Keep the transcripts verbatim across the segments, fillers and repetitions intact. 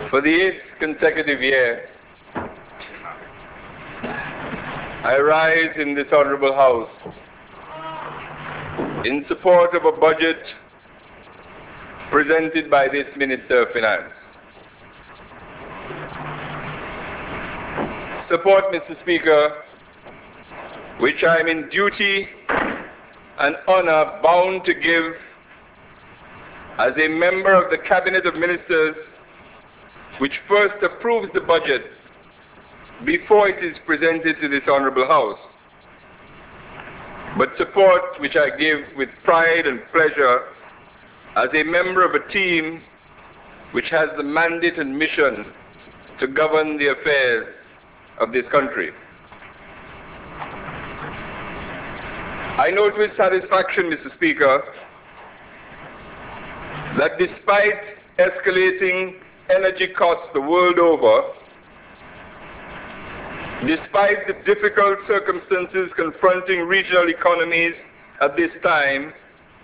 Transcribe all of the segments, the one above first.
For the eighth consecutive year, I rise in this honorable House in support of a budget presented by this Minister of Finance. Support, Mister Speaker, which I am in duty and honor bound to give as a member of the Cabinet of Ministers which first approves the budget before it is presented to this honorable House, but support which I give with pride and pleasure as a member of a team which has the mandate and mission to govern the affairs of this country. I note with satisfaction, Mister Speaker, that despite escalating energy costs the world over, despite the difficult circumstances confronting regional economies at this time,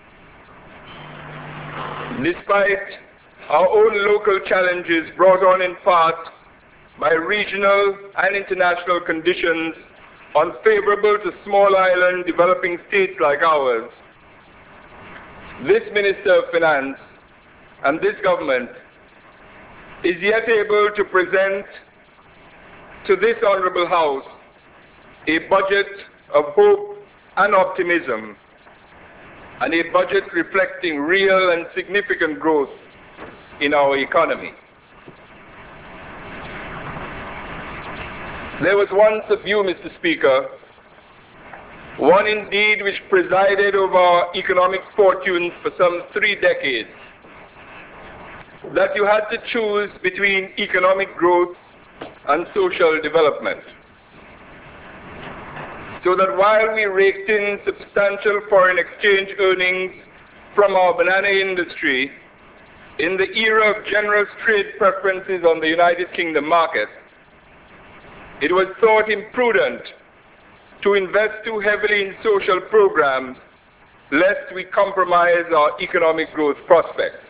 despite our own local challenges brought on in part by regional and international conditions unfavorable to small island developing states like ours, this Minister of Finance and this government is yet able to present to this honorable House a budget of hope and optimism, and a budget reflecting real and significant growth in our economy. There was once a view, Mister Speaker, one indeed which presided over our economic fortunes for some three decades, that you had to choose between economic growth and social development. So that while we raked in substantial foreign exchange earnings from our banana industry in the era of generous trade preferences on the United Kingdom market, it was thought imprudent to invest too heavily in social programs lest we compromise our economic growth prospects.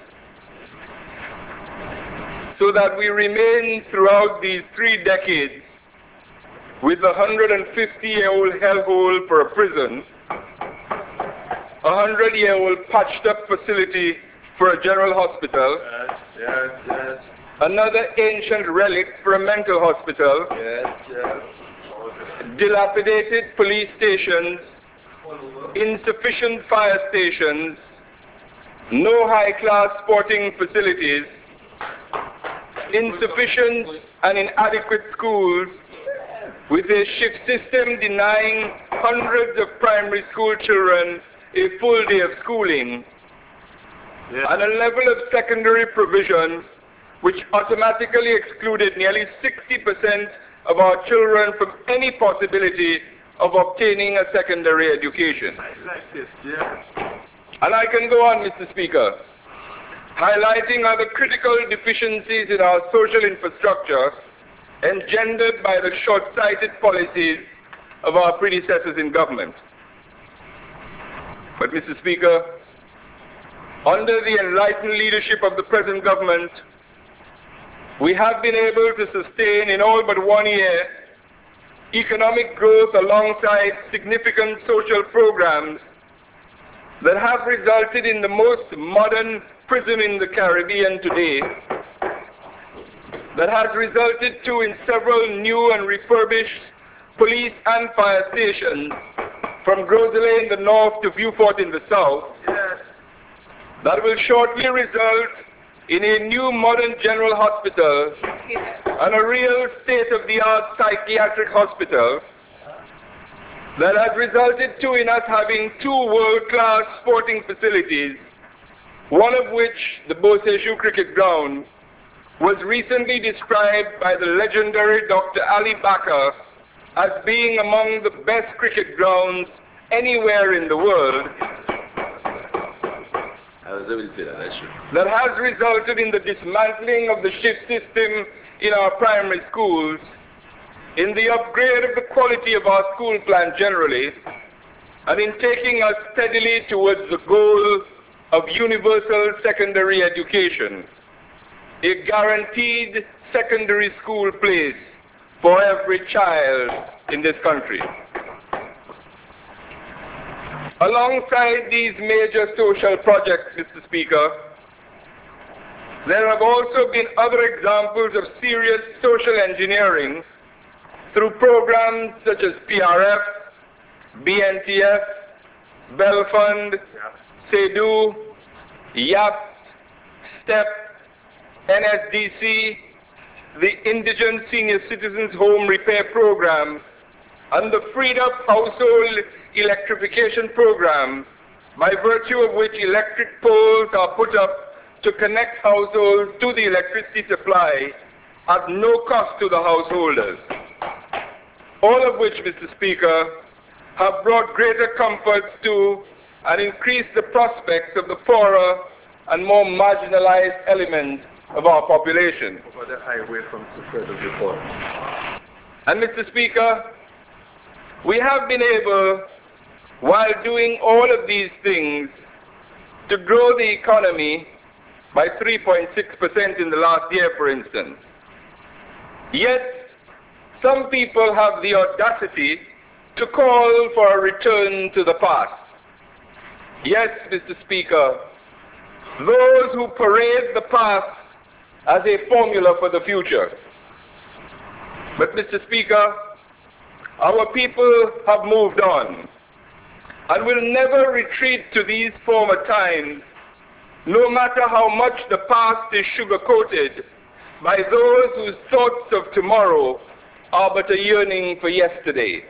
So that we remain throughout these three decades with a one hundred fifty year old hellhole for a prison, a one hundred year old patched up facility for a general hospital, Yes, yes, yes. another ancient relic for a mental hospital, Yes, yes. dilapidated police stations, insufficient fire stations, no high-class sporting facilities, insufficient and inadequate schools, with a shift system denying hundreds of primary school children a full day of schooling, Yes. and a level of secondary provision which automatically excluded nearly sixty percent of our children from any possibility of obtaining a secondary education. I like this, yeah. And I can go on, Mister Speaker, highlighting other critical deficiencies in our social infrastructure engendered by the short-sighted policies of our predecessors in government. But, Mister Speaker, under the enlightened leadership of the present government, we have been able to sustain in all but one year economic growth alongside significant social programs that have resulted in the most modern prison in the Caribbean today, that has resulted too in several new and refurbished police and fire stations, from Groselay in the north to Viewport in the south, Yes. that will shortly result in a new modern general hospital and a real state-of-the-art psychiatric hospital, that has resulted too in us having two world-class sporting facilities, one of which, the Beausejour Cricket Ground, was recently described by the legendary Doctor Ali Bakar as being among the best cricket grounds anywhere in the world, I was able to say that, that's true. that has resulted in the dismantling of the shift system in our primary schools, in the upgrade of the quality of our school plan generally, and in taking us steadily towards the goal of universal secondary education. a guaranteed secondary school place for every child in this country. Alongside these major social projects, Mister Speaker, there have also been other examples of serious social engineering through programs such as P R F, B N T F, Bell Fund, SEDU, YAPS, STEP, N S D C, the Indigent Senior Citizens Home Repair Program, and the Freed Up Household Electrification Program, by virtue of which electric poles are put up to connect households to the electricity supply at no cost to the householders. All of which, Mister Speaker, have brought greater comforts to and increased the prospects of the poorer and more marginalized element of our population. Over the highway from Further Report. And Mister Speaker, we have been able, while doing all of these things, to grow the economy by three point six percent in the last year, for instance. Yet, some people have the audacity to call for a return to the past. Yes, Mister Speaker, those who parade the past as a formula for the future. But, Mister Speaker, our people have moved on and will never retreat to these former times, no matter how much the past is sugar-coated by those whose thoughts of tomorrow are but a yearning for yesterday.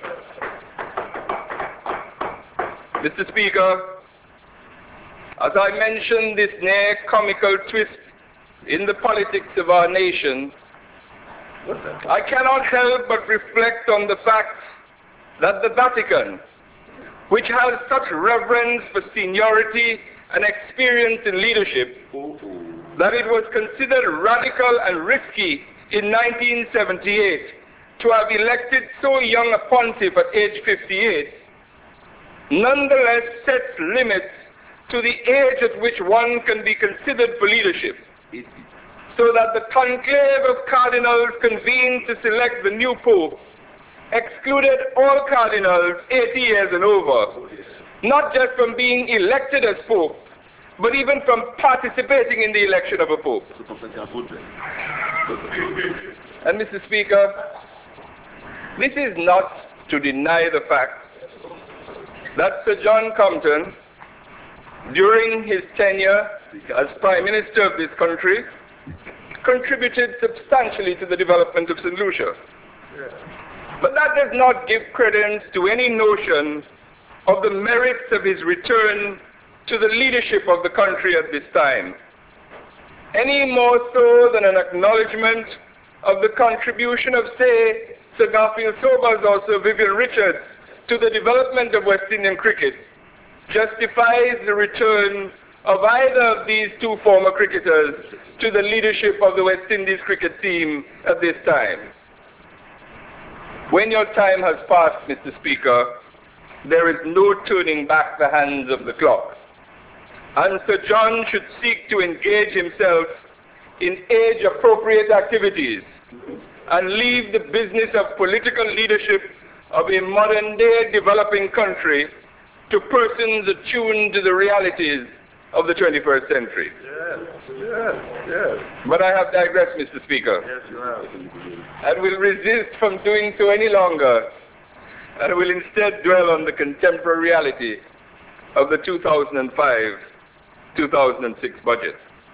Mister Speaker, as I mentioned this near comical twist in the politics of our nation, I cannot help but reflect on the fact that the Vatican, which has such reverence for seniority and experience in leadership, that it was considered radical and risky in nineteen seventy-eight to have elected so young a pontiff at age fifty-eight, nonetheless sets limits to the age at which one can be considered for leadership, so that the conclave of cardinals convened to select the new pope excluded all cardinals eighty years and over, not just from being elected as pope, but even from participating in the election of a pope. And Mister Speaker, this is not to deny the fact that Sir John Compton, during his tenure as Prime Minister of this country, contributed substantially to the development of Saint Lucia. But that does not give credence to any notion of the merits of his return to the leadership of the country at this time, any more so than an acknowledgement of the contribution of, say, Sir Garfield Sobers or Sir Vivian Richards to the development of West Indian cricket justifies the return of either of these two former cricketers to the leadership of the West Indies cricket team at this time. When your time has passed, Mister Speaker, there is no turning back the hands of the clock. And Sir John should seek to engage himself in age-appropriate activities and leave the business of political leadership of a modern-day developing country to persons attuned to the realities of the twenty-first century. Yes, yes, yes. But I have digressed, Mister Speaker. Yes, you have. And will resist from doing so any longer, and will instead dwell on the contemporary reality of the two thousand five two thousand six budget.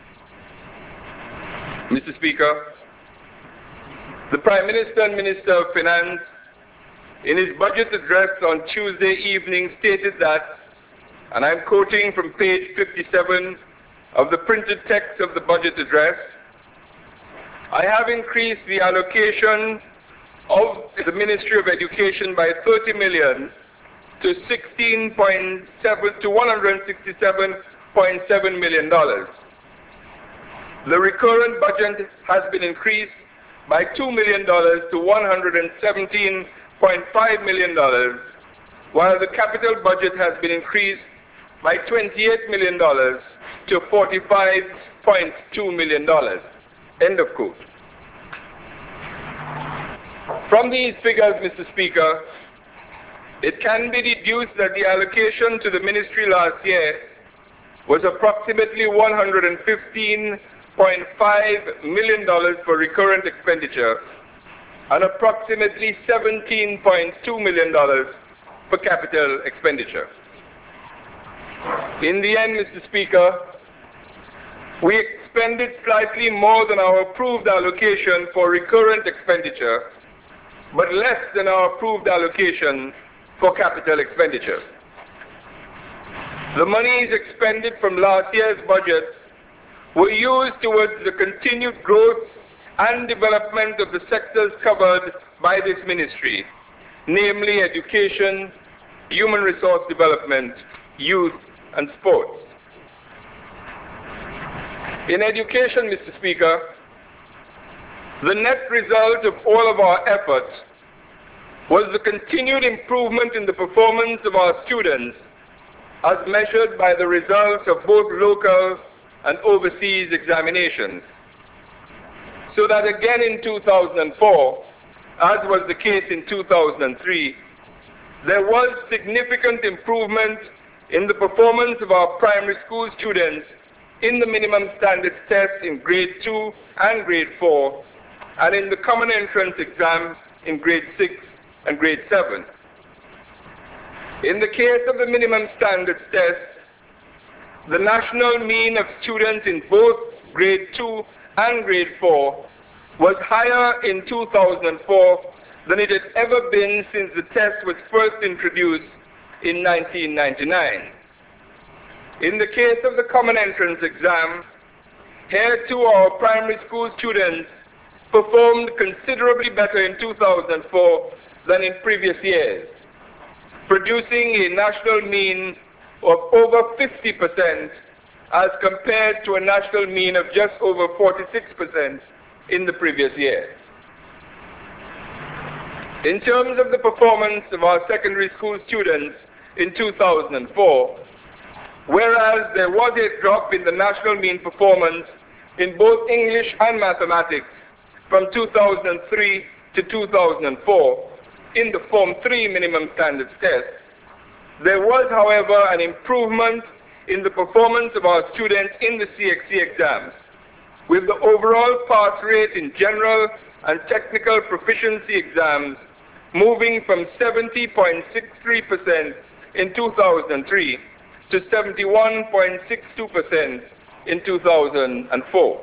Mister Speaker, the Prime Minister and Minister of Finance, in his budget address on Tuesday evening, stated that, and I'm quoting from page fifty-seven of the printed text of the budget address, I have increased the allocation of the Ministry of Education by thirty million to sixteen point seven to one hundred sixty-seven point seven million dollars. The recurrent budget has been increased by two million dollars to one hundred seventeen point five million dollars, while the capital budget has been increased by twenty-eight million dollars to forty-five point two million dollars. End of quote. From these figures, Mister Speaker, it can be deduced that the allocation to the ministry last year was approximately one hundred fifteen point five million dollars for recurrent expenditure and approximately seventeen point two million dollars for capital expenditure. In the end, Mister Speaker, we expended slightly more than our approved allocation for recurrent expenditure, but less than our approved allocation for capital expenditure. The monies expended from last year's budget were used towards the continued growth and development of the sectors covered by this ministry, namely education, human resource development, youth, and sports. In education, Mister Speaker, the net result of all of our efforts was the continued improvement in the performance of our students as measured by the results of both local and overseas examinations. So that again in two thousand four, as was the case in two thousand three, there was significant improvement in the performance of our primary school students in the minimum standards test in grade two and grade four, and in the common entrance exam in grade six and grade seven. In the case of the minimum standards test, the national mean of students in both grade two and grade four was higher in two thousand four than it had ever been since the test was first introduced in nineteen ninety-nine. In the case of the common entrance exam, here too our primary school students performed considerably better in two thousand four than in previous years, producing a national mean of over fifty percent as compared to a national mean of just over forty-six percent in the previous year. In terms of the performance of our secondary school students in two thousand four, whereas there was a drop in the national mean performance in both English and mathematics from two thousand three to two thousand four in the Form three minimum standards test, there was, however, an improvement in the performance of our students in the C X C exams, with the overall pass rate in general and technical proficiency exams moving from seventy point six three percent in two thousand three to seventy-one point six two percent in two thousand four.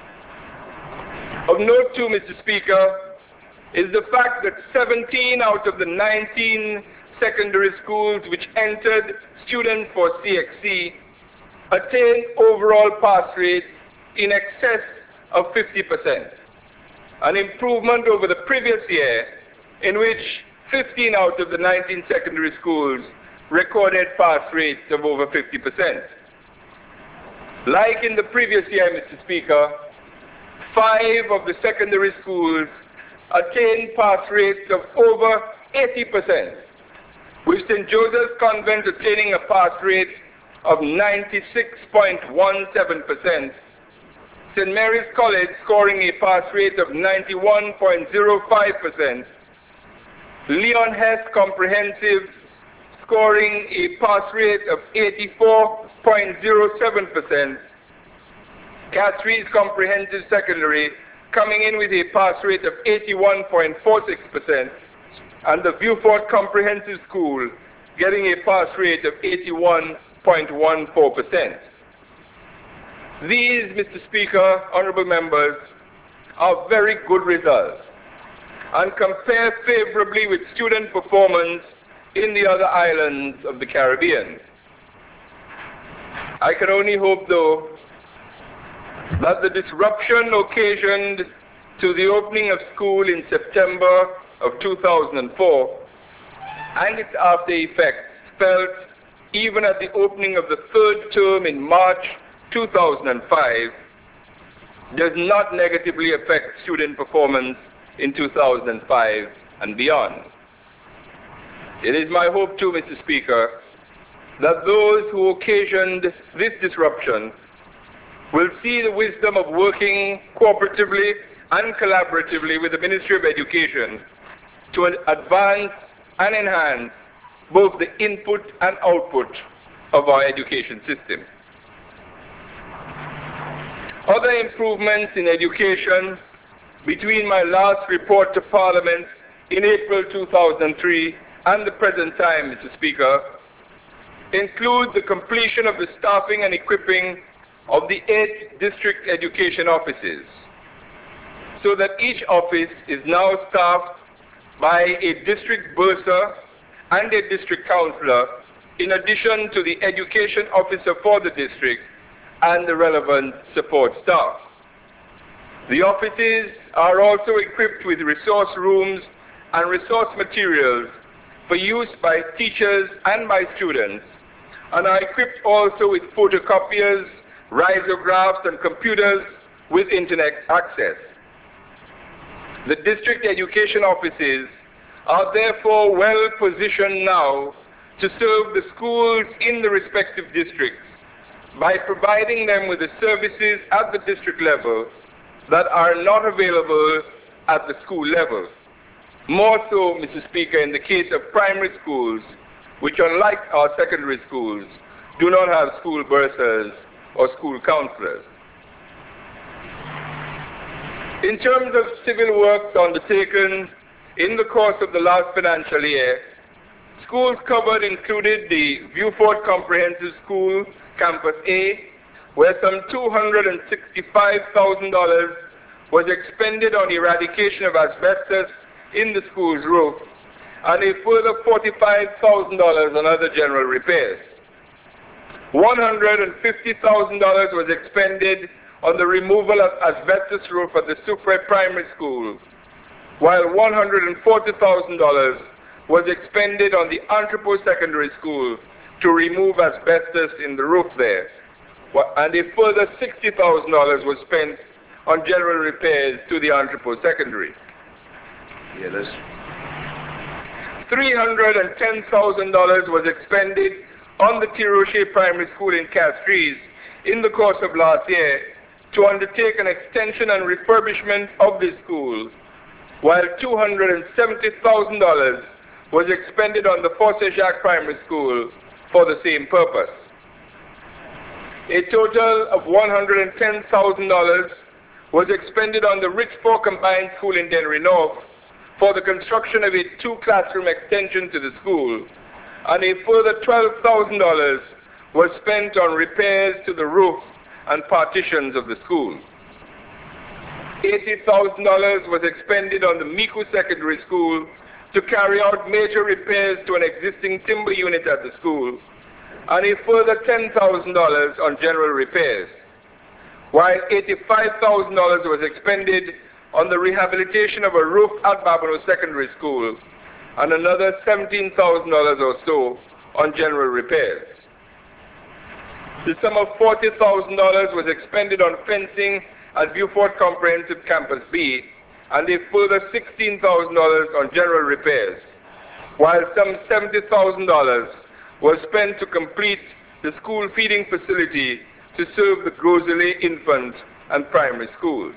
Of note too, Mister Speaker, is the fact that seventeen out of the nineteen secondary schools which entered students for C X C attained overall pass rates in excess of fifty percent, an improvement over the previous year in which fifteen out of the nineteen secondary schools recorded pass rates of over fifty percent. Like in the previous year, Mister Speaker, five of the secondary schools attained pass rates of over eighty percent, with Saint Joseph's Convent attaining a pass rate of ninety-six point one seven percent, Saint Mary's College scoring a pass rate of ninety-one point zero five percent, Leon Hess Comprehensive scoring a pass rate of eighty-four point zero seven percent, Catherine's Comprehensive Secondary coming in with a pass rate of eighty-one point four six percent, and the Viewfort Comprehensive School getting a pass rate of eighty-one point one four percent. These, Mister Speaker, honorable members, are very good results and compare favorably with student performance in the other islands of the Caribbean. I can only hope, though, that the disruption occasioned to the opening of school in September of two thousand four and its after effects felt even at the opening of the third term in March two thousand five does not negatively affect student performance in two thousand five and beyond. It is my hope too, Mister Speaker, that those who occasioned this disruption will see the wisdom of working cooperatively and collaboratively with the Ministry of Education to advance and enhance both the input and output of our education system. Other improvements in education between my last report to Parliament in April two thousand three and the present time, Mister Speaker, include the completion of the staffing and equipping of the eight district education offices, so that each office is now staffed by a district bursar and a district councillor, in addition to the education officer for the district and the relevant support staff. The offices are also equipped with resource rooms and resource materials for use by teachers and by students, and are equipped also with photocopiers, risographs, and computers with internet access. The district education offices are therefore well positioned now to serve the schools in the respective districts by providing them with the services at the district level that are not available at the school level. More so, Mister Speaker, in the case of primary schools, which, unlike our secondary schools, do not have school bursars or school counselors. In terms of civil works undertaken in the course of the last financial year, schools covered included the Viewfort Comprehensive School, Campus A, where some two hundred sixty-five thousand dollars was expended on eradication of asbestos in the school's roof, and a further forty-five thousand dollars on other general repairs. one hundred fifty thousand dollars was expended on the removal of asbestos roof at the Soufrière Primary School, while one hundred forty thousand dollars was expended on the Entrepot Secondary School to remove asbestos in the roof there, and a further sixty thousand dollars was spent on general repairs to the Entrepot Secondary. Yeah, that's... three hundred ten thousand dollars was expended on the Tiroche Primary School in Castries in the course of last year to undertake an extension and refurbishment of this school, while two hundred seventy thousand dollars was expended on the Fort Saint-Jacques Primary School for the same purpose. A total of one hundred ten thousand dollars was expended on the Richford Combined School in Dennery North for the construction of a two-classroom extension to the school, and a further twelve thousand dollars was spent on repairs to the roof and partitions of the school. eighty thousand dollars was expended on the Micoud Secondary School to carry out major repairs to an existing timber unit at the school, and a further ten thousand dollars on general repairs, while eighty-five thousand dollars was expended on the rehabilitation of a roof at Babonneau Secondary School, and another seventeen thousand dollars or so on general repairs. The sum of forty thousand dollars was expended on fencing at Viewfort Comprehensive Campus B, and a further sixteen thousand dollars on general repairs, while some seventy thousand dollars was spent to complete the school feeding facility to serve the Groselet infant and primary schools.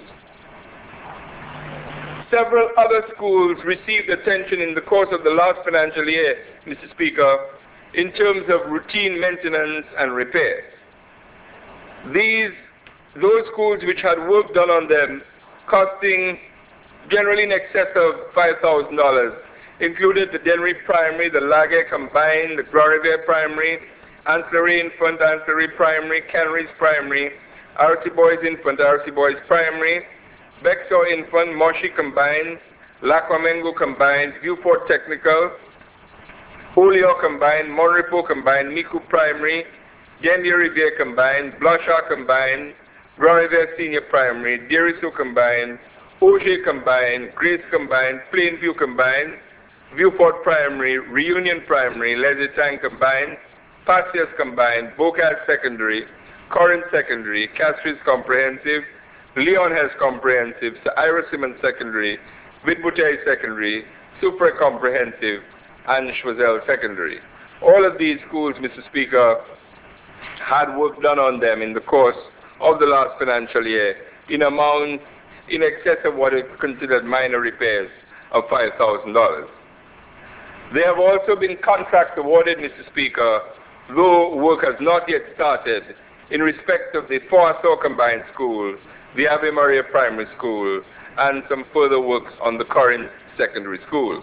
Several other schools received attention in the course of the last financial year, Mister Speaker, in terms of routine maintenance and repair. These, those schools which had work done on them costing generally in excess of five thousand dollars included the Dennery Primary, the Laguerre Combined, the Grand Riviere Primary, Ancillary Infant, Ancillary Primary, Canaries Primary, R C Boys Infant, R C Boys Primary, Bexar Infant, Moshi Combined, Lac-Wamengo Combined, Viewfort Technical, Olio Combined, Monrepo Combined, Micoud Primary, Denvier Riviere Combined, Blanchard Combined, Grand Riviere Senior Primary, Deriso Combined, Auger Combined, Grace Combined, Plainview Combined, Viewfort Primary, Reunion Primary, Les Étangs Combined, Passias Combined, Bocage Secondary, Corinth Secondary, Castries Comprehensive, Leon Hess Comprehensive, Sir Ira Simmons Secondary, Vide-Bouteille Secondary, Soufrière Comprehensive, and Choiseul Secondary. All of these schools, Mister Speaker, had work done on them in the course of the last financial year in amounts in excess of what is considered minor repairs of five thousand dollars. There have also been contracts awarded, Mister Speaker, though work has not yet started in respect of the Four-Saw Combined School, the Ave Maria Primary School, and some further works on the Corinth Secondary School.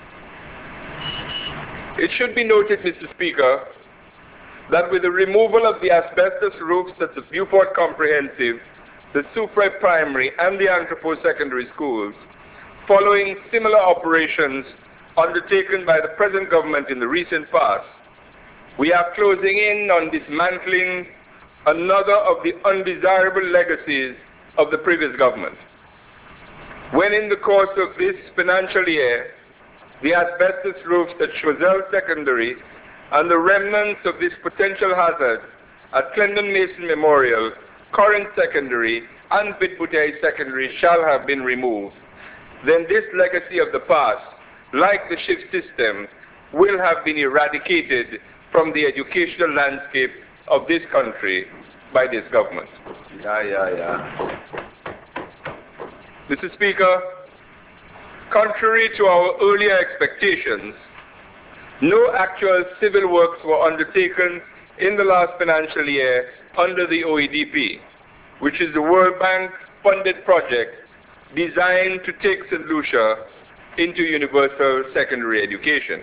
It should be noted, Mister Speaker, that with the removal of the asbestos roofs at the Beaufort Comprehensive, the Supre Primary, and the Anthropo Secondary Schools, following similar operations undertaken by the present government in the recent past, we are closing in on dismantling another of the undesirable legacies of the previous government. When in the course of this financial year, the asbestos roofs at Choiseul Secondary and the remnants of this potential hazard at Clendon Mason Memorial, Corinth Secondary, and Bitbouteille Secondary shall have been removed, then this legacy of the past, like the shift system, will have been eradicated from the educational landscape of this country by this government. Yeah, yeah, yeah. Mister Speaker, contrary to our earlier expectations, no actual civil works were undertaken in the last financial year under the O E D P, which is the World Bank funded project designed to take Saint Lucia into universal secondary education.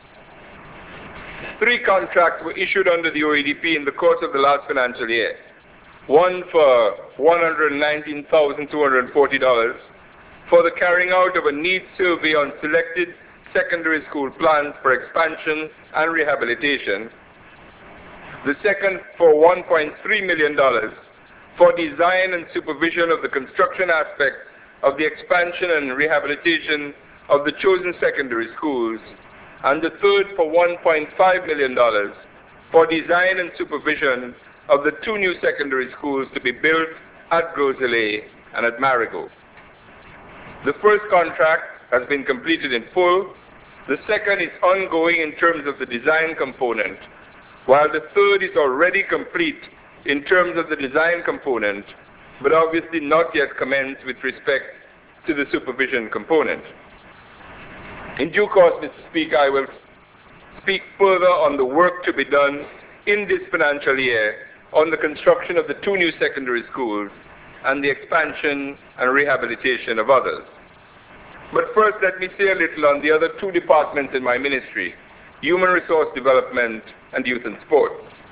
Three contracts were issued under the O E D P in the course of the last financial year. One for one hundred nineteen thousand two hundred forty dollars for the carrying out of a needs survey on selected secondary school plans for expansion and rehabilitation. The second for one point three million dollars for design and supervision of the construction aspects of the expansion and rehabilitation of the chosen secondary schools, and the third for one point five million dollars for design and supervision of the two new secondary schools to be built at Groseilliers and at Marigot. The first contract has been completed in full. The second is ongoing in terms of the design component, while the third is already complete in terms of the design component, but obviously not yet commenced with respect to the supervision component. In due course, Mister Speaker, I will speak further on the work to be done in this financial year on the construction of the two new secondary schools and the expansion and rehabilitation of others. But first, let me say a little on the other two departments in my ministry, Human Resource Development and Youth and Sport.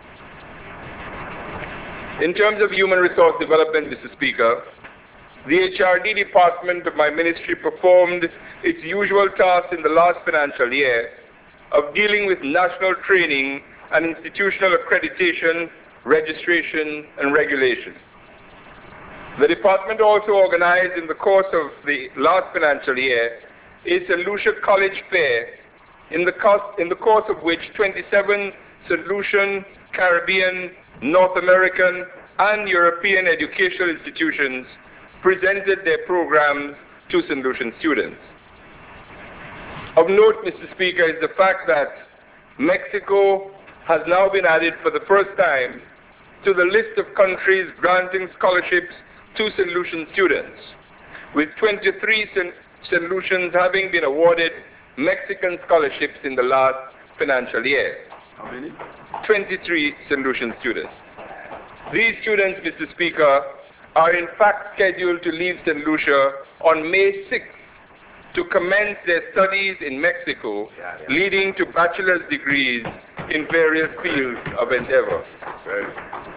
In terms of Human Resource Development, Mister Speaker, the H R D department of my ministry performed its usual task in the last financial year of dealing with national training and institutional accreditation, registration, and regulation. The department also organized in the course of the last financial year a Saint Lucia College Fair, in the, cost, in the course of which twenty-seven Saint Lucian, Caribbean, North American, and European educational institutions presented their programs to Saint Lucian students. Of note, Mister Speaker, is the fact that Mexico has now been added for the first time to the list of countries granting scholarships to Saint Lucian students, with twenty-three Saint Lucians having been awarded Mexican scholarships in the last financial year. How many? twenty-three Saint Lucian students. These students, Mister Speaker, are in fact scheduled to leave Saint Lucia on May sixth to commence their studies in Mexico, Yeah, yeah. leading to bachelor's degrees in various fields of endeavor. Right.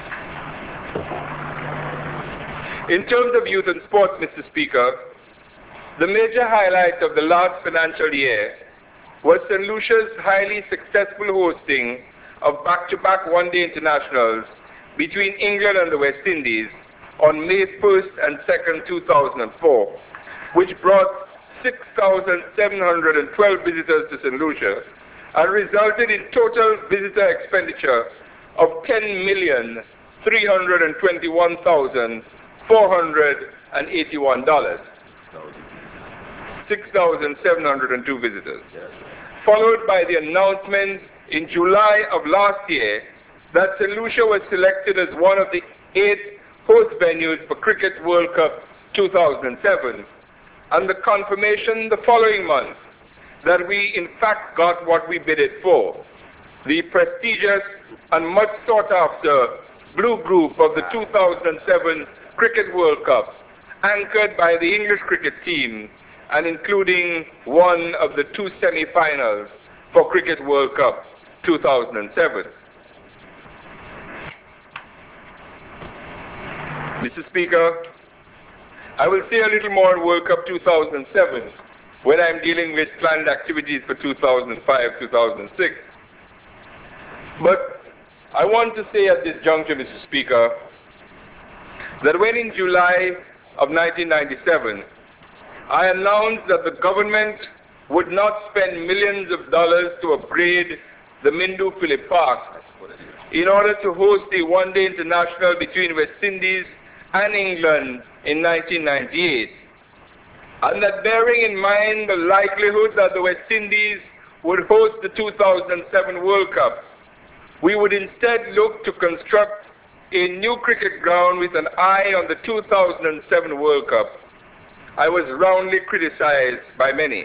In terms of youth and sports, Mister Speaker, the major highlight of the last financial year was Saint Lucia's highly successful hosting of back-to-back one-day internationals between England and the West Indies on May first and second, two thousand four, which brought six thousand seven hundred twelve visitors to Saint Lucia and resulted in total visitor expenditure of ten million three hundred twenty-one thousand four hundred eighty-one dollars. six thousand seven hundred two visitors. Yes. Followed by the announcement in July of last year that Saint Lucia was selected as one of the eight host venues for Cricket World Cup two thousand seven, and the confirmation the following month that we in fact got what we bidded for, the prestigious and much sought after Blue Group of the two thousand seven Cricket World Cup, anchored by the English cricket team and including one of the two semi-finals for Cricket World Cup two thousand seven. Mister Speaker, I will say a little more on World Cup two thousand seven when I'm dealing with planned activities for two thousand five to two thousand six. But I want to say at this juncture, Mister Speaker, that when in July of nineteen ninety-seven, I announced that the government would not spend millions of dollars to upgrade the Mindu Phillip Park in order to host a one-day international between West Indies and England in nineteen ninety-eight, and that bearing in mind the likelihood that the West Indies would host the two thousand seven World Cup, we would instead look to construct a new cricket ground with an eye on the two thousand seven World Cup, I was roundly criticized by many.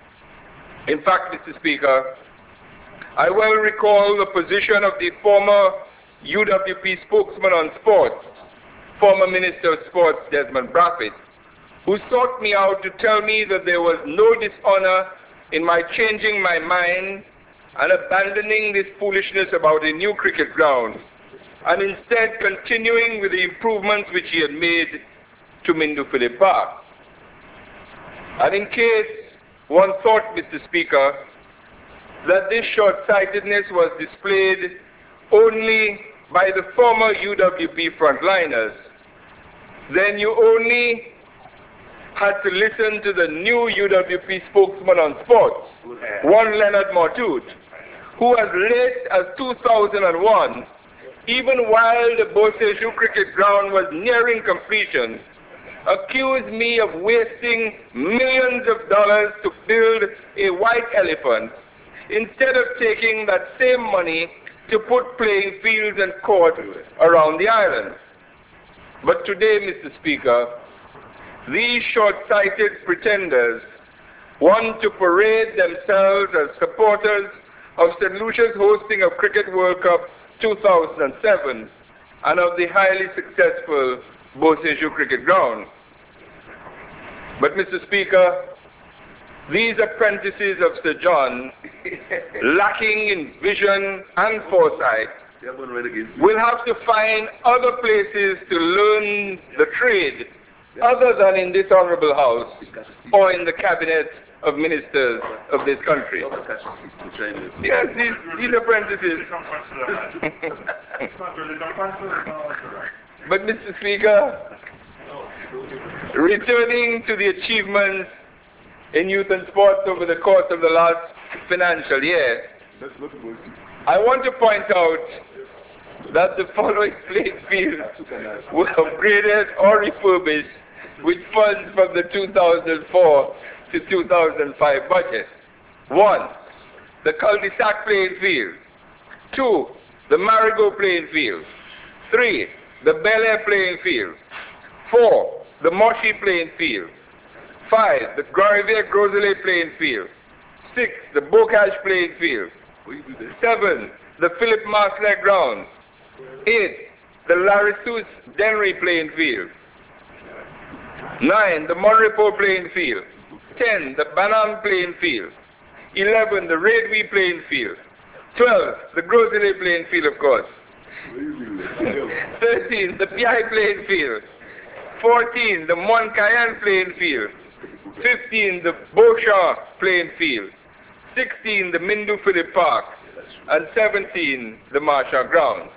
In fact, Mister Speaker, I well recall the position of the former U W P spokesman on sports, former Minister of Sports Desmond Bradford, who sought me out to tell me that there was no dishonor in my changing my mind and abandoning this foolishness about a new cricket ground, and instead continuing with the improvements which he had made to Mindu Phillip Park. And in case one thought, Mister Speaker, that this short-sightedness was displayed only by the former U W P frontliners, then you only had to listen to the new U W P spokesman on sports, one Leonard Mortute, who as late as two thousand one, even while the Beausejour cricket ground was nearing completion, accused me of wasting millions of dollars to build a white elephant instead of taking that same money to put playing fields and courts around the island. But today, Mister Speaker, these short-sighted pretenders want to parade themselves as supporters of Saint Lucia's hosting of Cricket World Cup two thousand seven and of the highly successful Beausejour cricket ground. But, Mister Speaker, these apprentices of Sir John, lacking in vision and foresight, will have to find other places to learn the trade other than in this honorable house or in the cabinet of ministers of this country. Yes, these, these apprentices. But, Mister Speaker, returning to the achievements in youth and sports over the course of the last financial year, I want to point out that the following playing fields were upgraded or refurbished with funds from the two thousand four to two thousand five budget. One, the Cul-de-sac playing field. Two, the Marigot playing field. Three, the Bel Air playing field. Four, the Moshi playing field. Five, the Grand Riviere Groselet playing field. Six, the Bocage playing field. Seven, the Philip Marcelet ground. Eight, the Larissus Dennery playing field. Nine, the Monrepo playing field. Ten, the Banan playing field. Eleven, the Redwy playing field. Twelve, the Groselet playing field, of course. Thirteen, the Piai playing field. Fourteen, the Mont Cayenne playing field. Fifteen, the Beauchamp playing field. Sixteen, the Mindu Phillip Park. And seventeen, the Marshall grounds.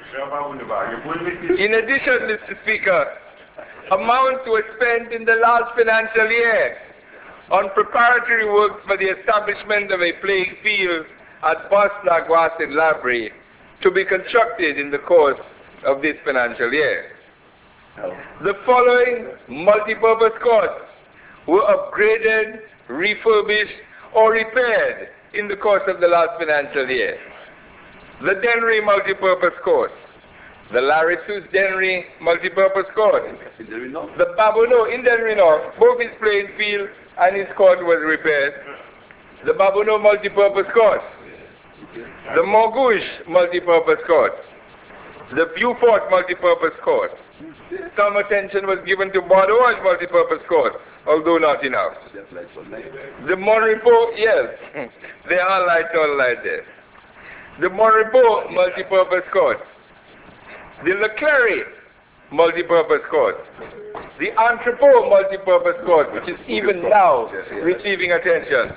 In addition, Mister Speaker, amounts were spent in the last financial year on preparatory works for the establishment of a playing field at Bas Lagoas in Labrie to be constructed in the course of this financial year. The following multipurpose courts were upgraded, refurbished, or repaired in the course of the last financial year. The Dennery multipurpose course, the Larry Sus Dennery multipurpose court, Inderino? the Babono in Dennery North, both his playing field and his court was repaired, the Babono multipurpose court, the Morgouche multipurpose court, the Beaufort multipurpose court. Some attention was given to Bordeaux multipurpose court, although not enough. The Monrepo, yes, there are lights all light there. The Monrepo multipurpose court, the Leclerc multipurpose court, the Entrepot multipurpose court, which is even now receiving attention.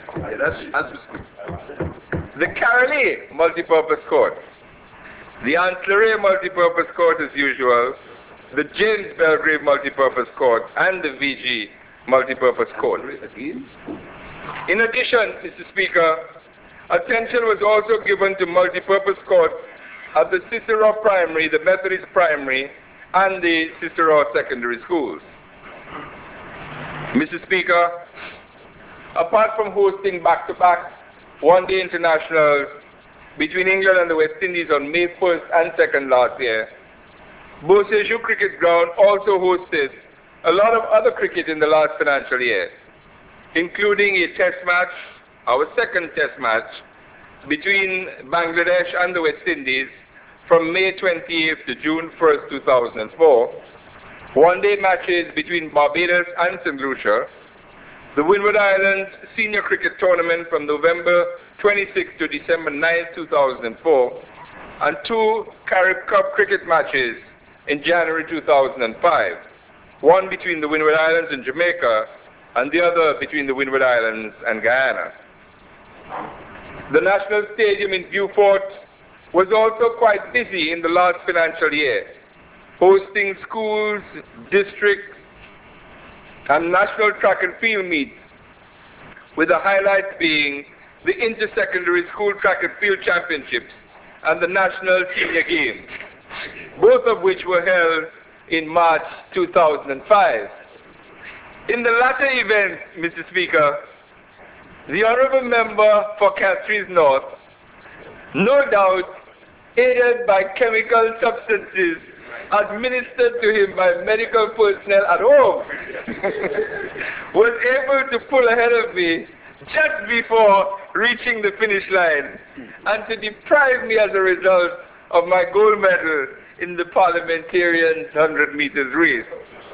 The Carolee multipurpose court, the Ancillary multipurpose court as usual, the James Belgrave multipurpose court, and the V G multipurpose court. In addition, Mister Speaker, attention was also given to multipurpose courts at the Cicero Primary, the Methodist Primary, and the Cicero Secondary Schools. Mister Speaker, apart from hosting back-to-back one-day internationals between England and the West Indies on May first and second last year, Beausejour Cricket Ground also hosted a lot of other cricket in the last financial year, including a test match, our second test match, between Bangladesh and the West Indies from May twenty-eighth to June first, two thousand four, one-day matches between Barbados and Saint Lucia, the Windward Islands Senior Cricket Tournament from November twenty-sixth to December ninth, two thousand four, and two Carib Cup cricket matches in January two thousand five, one between the Windward Islands and Jamaica, and the other between the Windward Islands and Guyana. The National Stadium in Beaufort was also quite busy in the last financial year, hosting schools, districts, and national track and field meets, with the highlights being the Inter-Secondary School Track and Field Championships and the National Senior Games, both of which were held in March two thousand five. In the latter event, Mister Speaker, the Honourable Member for Castries North, no doubt aided by chemical substances administered to him by medical personnel at home, was able to pull ahead of me just before reaching the finish line and to deprive me as a result of my gold medal in the parliamentarian's one hundred meters race.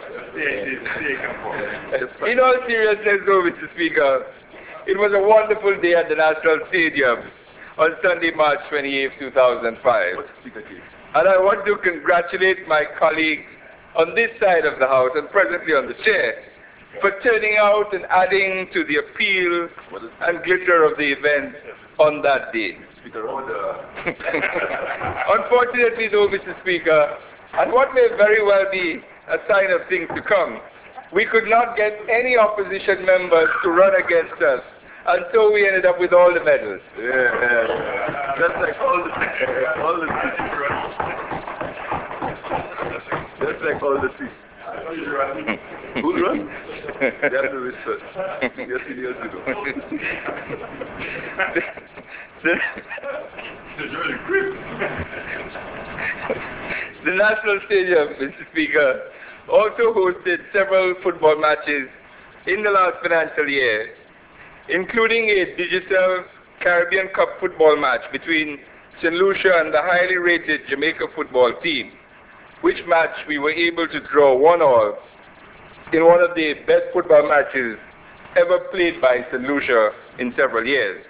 In all seriousness though, Mister Speaker, it was a wonderful day at the National Stadium on Sunday, March twenty-eighth, two thousand five. And I want to congratulate my colleagues on this side of the House and presently on the chair for turning out and adding to the appeal and glitter of the event on that day. Unfortunately though, Mister Speaker, and what may very well be a sign of things to come, we could not get any opposition members to run against us, and so we ended up with all the medals. Yeah, yeah. That's like all the all the That's like all the seats. Who run? They have to research. Yes, it years ago. The National Stadium, Mister Speaker, also hosted several football matches in the last financial year, including a Digicel Caribbean Cup football match between Saint Lucia and the highly rated Jamaica football team, which match we were able to draw one all in one of the best football matches ever played by Saint Lucia in several years.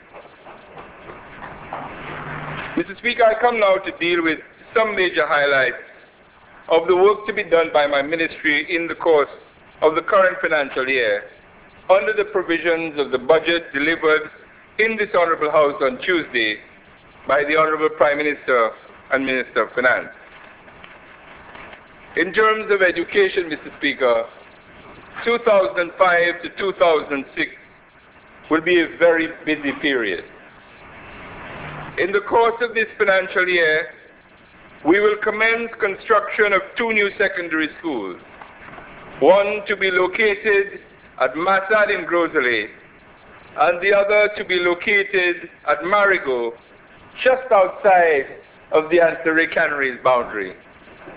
Mister Speaker, I come now to deal with some major highlights of the work to be done by my ministry in the course of the current financial year under the provisions of the budget delivered in this Honourable House on Tuesday by the Honourable Prime Minister and Minister of Finance. In terms of education, Mister Speaker, two thousand five to two thousand six will be a very busy period. In the course of this financial year, we will commence construction of two new secondary schools, one to be located at Massad in Grosley, and the other to be located at Marigot, just outside of the Ancillary Canaries boundary.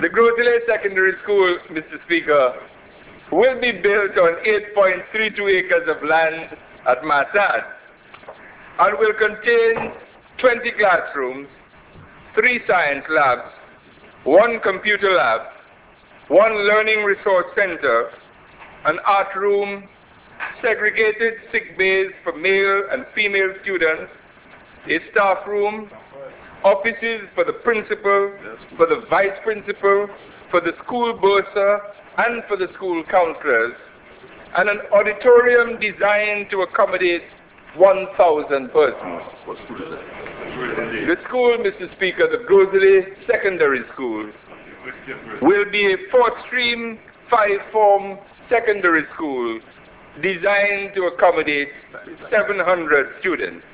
The Grosile Secondary School, Mister Speaker, will be built on eight point three two acres of land at Masad and will contain twenty classrooms, three science labs, one computer lab, one learning resource center, an art room, segregated sick bays for male and female students, a staff room, offices for the principal, for the vice principal, for the school bursar, and for the school counselors, and an auditorium designed to accommodate one thousand persons. What school is that? The school, Mister Speaker, the Grosile Secondary School, will be a fourth stream, five-form secondary school designed to accommodate seven hundred students.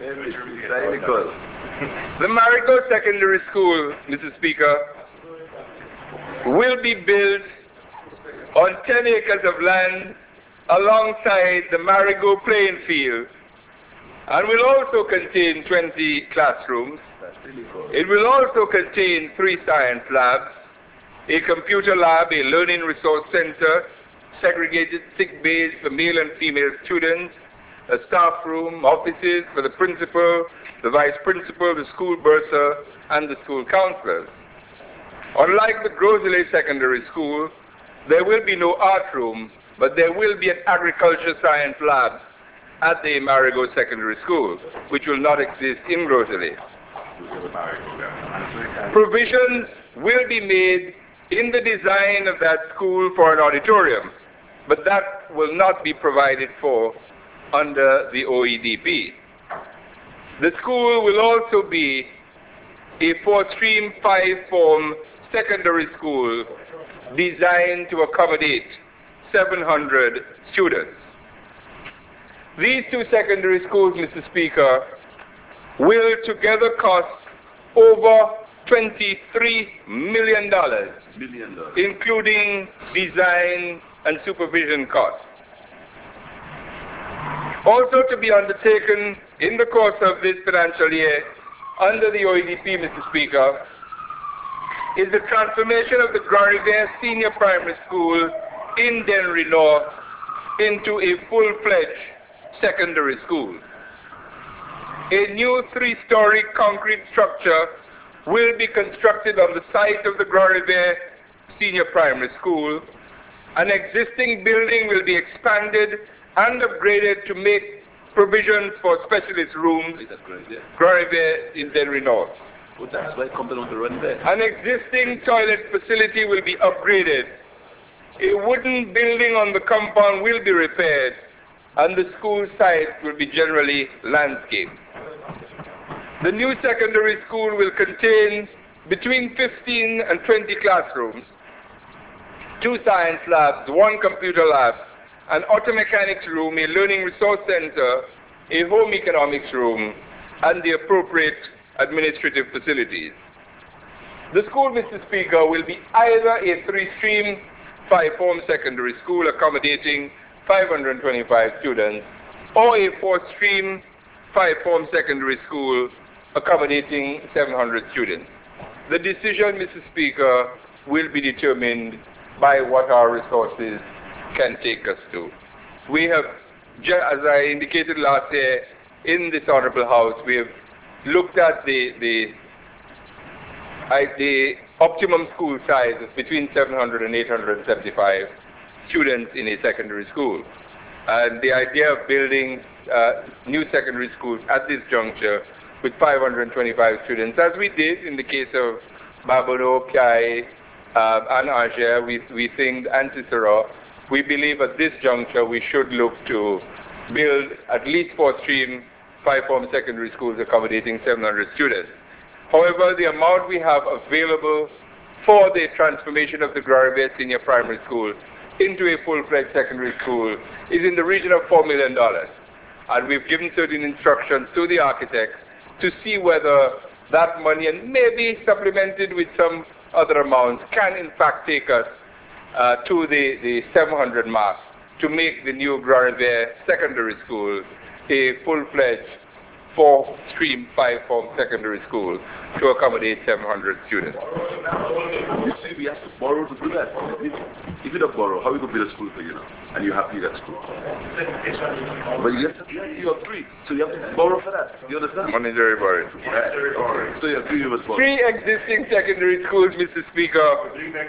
The Marigot Secondary School, Mister Speaker, will be built on ten acres of land alongside the Marigot playing field and will also contain twenty classrooms. It will also contain three science labs, a computer lab, a learning resource center, segregated sick bays for male and female students, a staff room, offices for the principal, the vice principal, the school bursar, and the school counselors. Unlike the Grosile Secondary School, there will be no art room, but there will be an agriculture science lab at the Marigot Secondary School, which will not exist in Grosile. Provisions will be made in the design of that school for an auditorium, but that will not be provided for under the O E D P. The school will also be a four-stream, five-form secondary school designed to accommodate seven hundred students. These two secondary schools, Mister Speaker, will together cost over twenty-three million dollars, including design and supervision costs. Also to be undertaken in the course of this financial year under the O E D P, Mister Speaker, is the transformation of the Grand Riviere Senior Primary School in Dennery North into a full-fledged secondary school. A new three-story concrete structure will be constructed on the site of the Grand Riviere Senior Primary School. An existing building will be expanded and upgraded to make provisions for specialist rooms. Grand Riviere in Dennery North. Well, that's why company want to run there. An existing toilet facility will be upgraded. A wooden building on the compound will be repaired, and the school site will be generally landscaped. The new secondary school will contain between fifteen and twenty classrooms, two science labs, one computer lab, an auto mechanics room, a learning resource center, a home economics room, and the appropriate administrative facilities. The school, Mister Speaker, will be either a three-stream, five-form secondary school accommodating five hundred twenty-five students, or a four-stream, five-form secondary school accommodating seven hundred students. The decision, Mister Speaker, will be determined by what our resources can take us to. We have, as I indicated last year in this Honorable House, we have looked at the, the, at the optimum school size of between seven hundred and eight hundred seventy-five students in a secondary school. And the idea of building uh, new secondary schools at this juncture with five hundred twenty-five students, as we did in the case of Babono, Piai, uh, and Ager, we, we think, and Cicero, we believe at this juncture we should look to build at least four-stream, five-form secondary schools accommodating seven hundred students. However, the amount we have available for the transformation of the Grand Riviere Senior Primary School into a full-fledged secondary school is in the region of four million dollars. And we've given certain instructions to the architects to see whether that money, and maybe supplemented with some other amounts, can in fact take us uh, to the, the seven hundred mark to make the new Grand Riviere Secondary School a full-fledged four-stream, five-form secondary school to accommodate seven hundred students. You see, we have to borrow to do that. If you don't borrow, how are you going to build a school for you now? And you have to get school. But you have to, you agree. So you have to borrow for that. You understand? Monetary borrowing. Monetary borrowing. So you agree with borrow. Three existing secondary schools, Mister Speaker.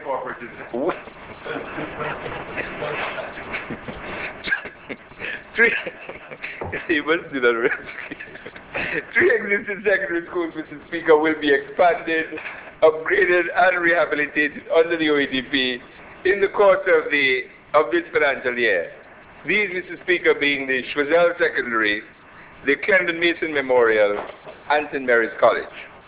Three, you must do that. Three existing secondary schools, Mister Speaker, will be expanded, upgraded, and rehabilitated under the O E D P in the course of the of this financial year. These, Mister Speaker, being the Schwazel Secondary, the Clendon Mason Memorial, and Saint Mary's College.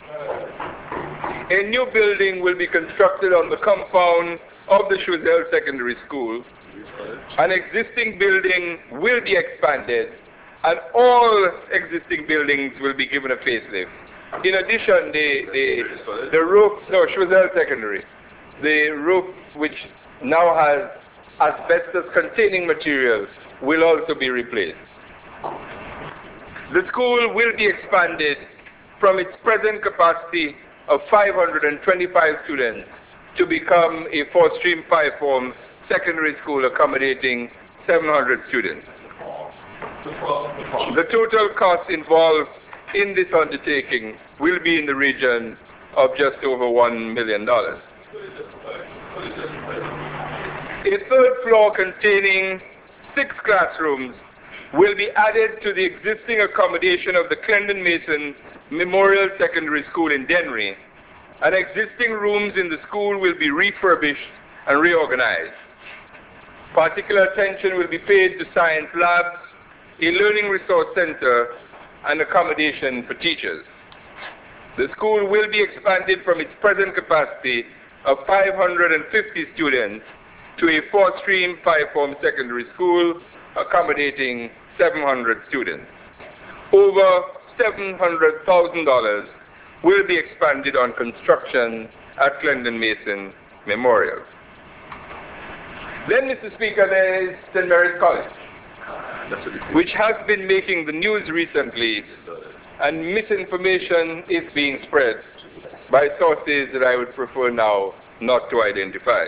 A new building will be constructed on the compound of the Schwazel Secondary School. An existing building will be expanded, and all existing buildings will be given a facelift. In addition, the the, the roof, no, Schwazel Secondary, the roof, which now has asbestos-containing material, will also be replaced. The school will be expanded from its present capacity of five hundred twenty-five students to become a four-stream, five-form secondary school accommodating seven hundred students. The total cost involved in this undertaking will be in the region of just over one million dollars. A third floor containing six classrooms will be added to the existing accommodation of the Clendon Mason Memorial Secondary School in Dennery, and existing rooms in the school will be refurbished and reorganized. Particular attention will be paid to science labs, a learning resource center, and accommodation for teachers. The school will be expanded from its present capacity of five hundred fifty students to a four-stream, five-form secondary school accommodating seven hundred students. Over seven hundred thousand dollars will be expanded on construction at Clendon Mason Memorial. Then, Mister Speaker, there is Saint Mary's College, which has been making the news recently, and misinformation is being spread by sources that I would prefer now not to identify.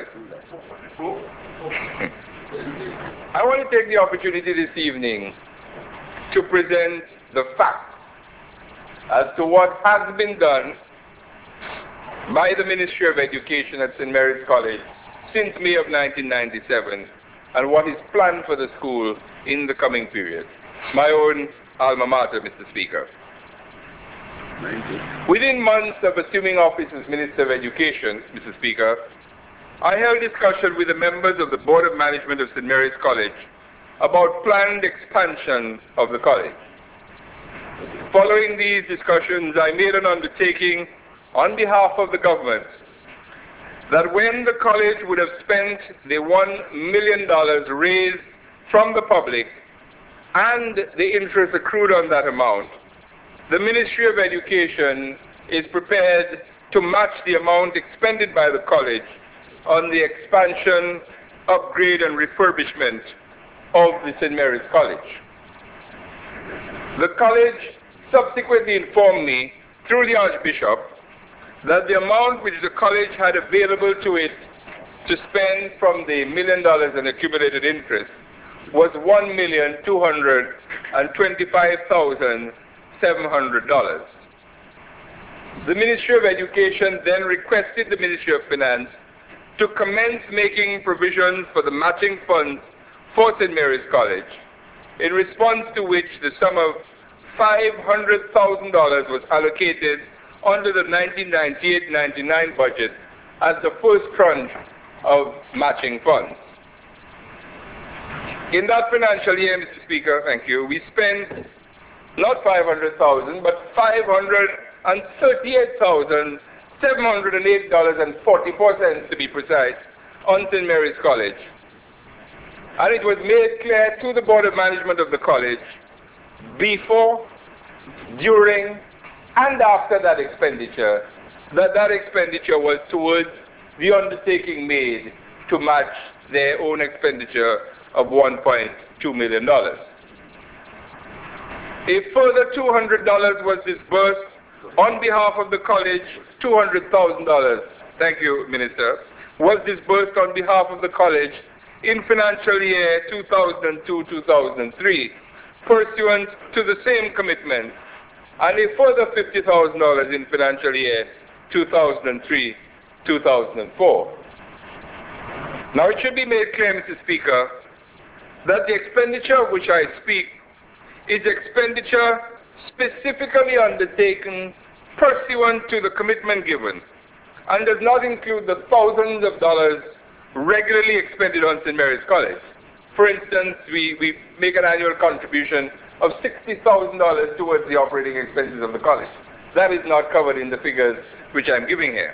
I want to take the opportunity this evening to present the facts as to what has been done by the Ministry of Education at Saint Mary's College since May of nineteen ninety-seven, and what is planned for the school in the coming period. My own alma mater, Mister Speaker. Within months of assuming office as Minister of Education, Mister Speaker, I held discussion with the members of the Board of Management of Saint Mary's College about planned expansion of the college. Following these discussions, I made an undertaking on behalf of the government that when the college would have spent the one million dollars raised from the public and the interest accrued on that amount, the Ministry of Education is prepared to match the amount expended by the college on the expansion, upgrade, and refurbishment of the Saint Mary's College. The college subsequently informed me through the Archbishop that the amount which the college had available to it to spend from the million dollars in accumulated interest was one million two hundred twenty-five thousand seven hundred dollars. The Ministry of Education then requested the Ministry of Finance to commence making provisions for the matching funds for Saint Mary's College, in response to which the sum of five hundred thousand dollars was allocated under the nineteen ninety-eight ninety-nine budget as the first tranche of matching funds. In that financial year, Mister Speaker, thank you, we spent not five hundred thousand dollars, but five hundred thirty-eight thousand seven hundred eight dollars and forty-four cents to be precise, on Saint Mary's College. And it was made clear to the Board of Management of the college before, during, and after that expenditure, that that expenditure was towards the undertaking made to match their own expenditure of one point two million dollars. A further two hundred dollars was disbursed on behalf of the college, two hundred thousand dollars, thank you, Minister, was disbursed on behalf of the college in financial year two thousand two to two thousand three, pursuant to the same commitment, and a further fifty thousand dollars in financial year two thousand three to two thousand four. Now it should be made clear, Mister Speaker, that the expenditure of which I speak is expenditure specifically undertaken pursuant to the commitment given, and does not include the thousands of dollars regularly expended on Saint Mary's College. For instance, we, we make an annual contribution of sixty thousand dollars towards the operating expenses of the college. That is not covered in the figures which I'm giving here.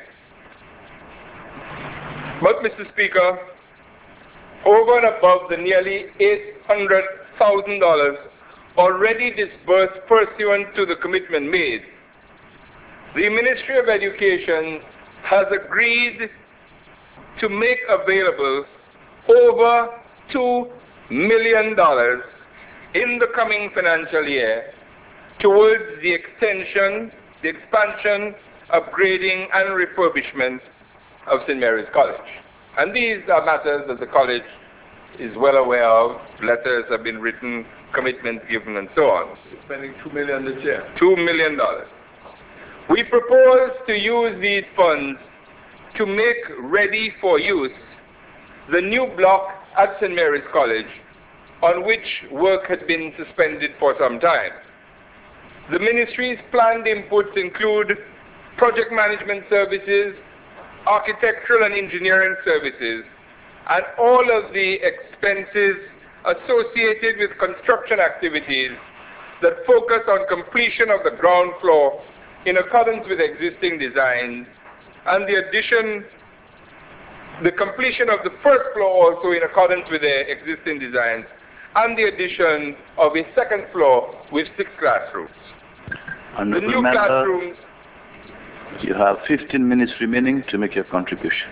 But, Mister Speaker, over and above the nearly eight hundred thousand dollars already disbursed pursuant to the commitment made, the Ministry of Education has agreed to make available over two million dollars in the coming financial year towards the extension, the expansion, upgrading, and refurbishment of Saint Mary's College. And these are matters that the college is well aware of. Letters have been written, commitments given, and so on. Spending two million dollars this year. Two million dollars. We propose to use these funds to make ready for use the new block at Saint Mary's College, on which work had been suspended for some time. The ministry's planned inputs include project management services, architectural and engineering services, and all of the expenses associated with construction activities that focus on completion of the ground floor in accordance with existing designs, and the addition, the completion of the first floor also in accordance with the existing designs, and the addition of a second floor with six classrooms. And the new member, classrooms. You have fifteen minutes remaining to make your contribution.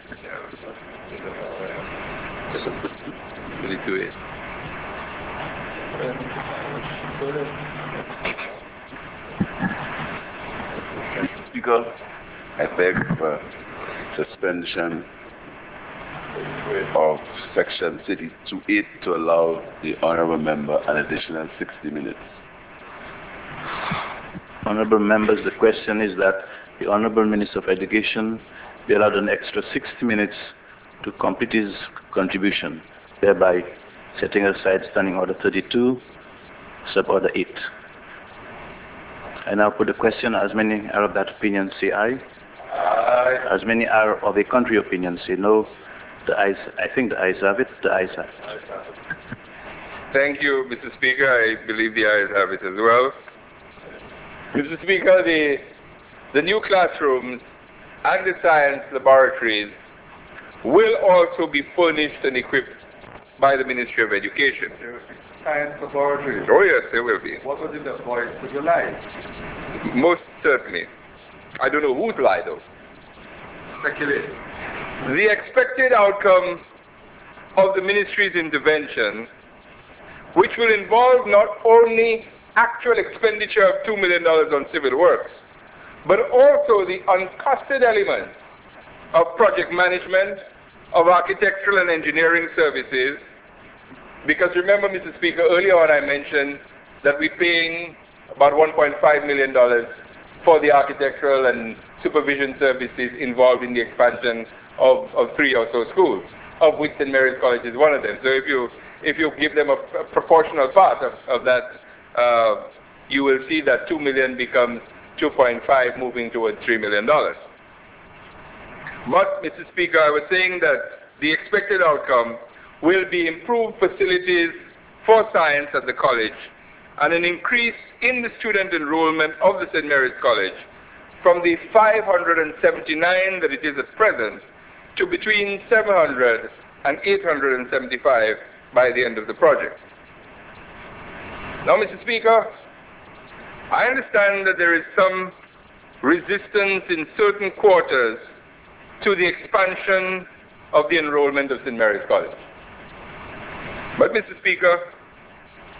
Speaker, I beg for suspension of section thirty-two eight to allow the honourable member an additional sixty minutes. Honourable members, the question is that the Honourable Minister of Education be allowed an extra sixty minutes to complete his contribution, thereby setting aside Standing Order thirty-two, Sub Order eight. I now put the question. As many are of that opinion, say aye. Aye. As many are of a contrary opinion, say no. The ayes, I think the ayes have it. The ayes have it. Thank you, Mister Speaker. I believe the ayes have it as well. Mister Speaker, the, the new classrooms and the science laboratories will also be furnished and equipped by the Ministry of Education. Science laboratories. Oh yes, there will be. What was it that boys put your life? Most certainly. I don't know whose lie though. Speculate. The expected outcome of the ministry's intervention, which will involve not only actual expenditure of two million dollars on civil works, but also the uncosted elements of project management, of architectural and engineering services. Because remember, Mister Speaker, earlier on I mentioned that we're paying about one point five million dollars for the architectural and supervision services involved in the expansion of, of three or so schools, of which Saint Mary's College is one of them. So if you if you give them a, a proportional part of, of that, uh, you will see that two million dollars becomes two point five, moving towards three million dollars. But, Mister Speaker, I was saying that the expected outcome will be improved facilities for science at the college and an increase in the student enrollment of the Saint Mary's College from the five hundred seventy-nine that it is at present to between seven hundred and eight hundred seventy-five by the end of the project. Now, Mister Speaker, I understand that there is some resistance in certain quarters to the expansion of the enrollment of Saint Mary's College. But, Mister Speaker,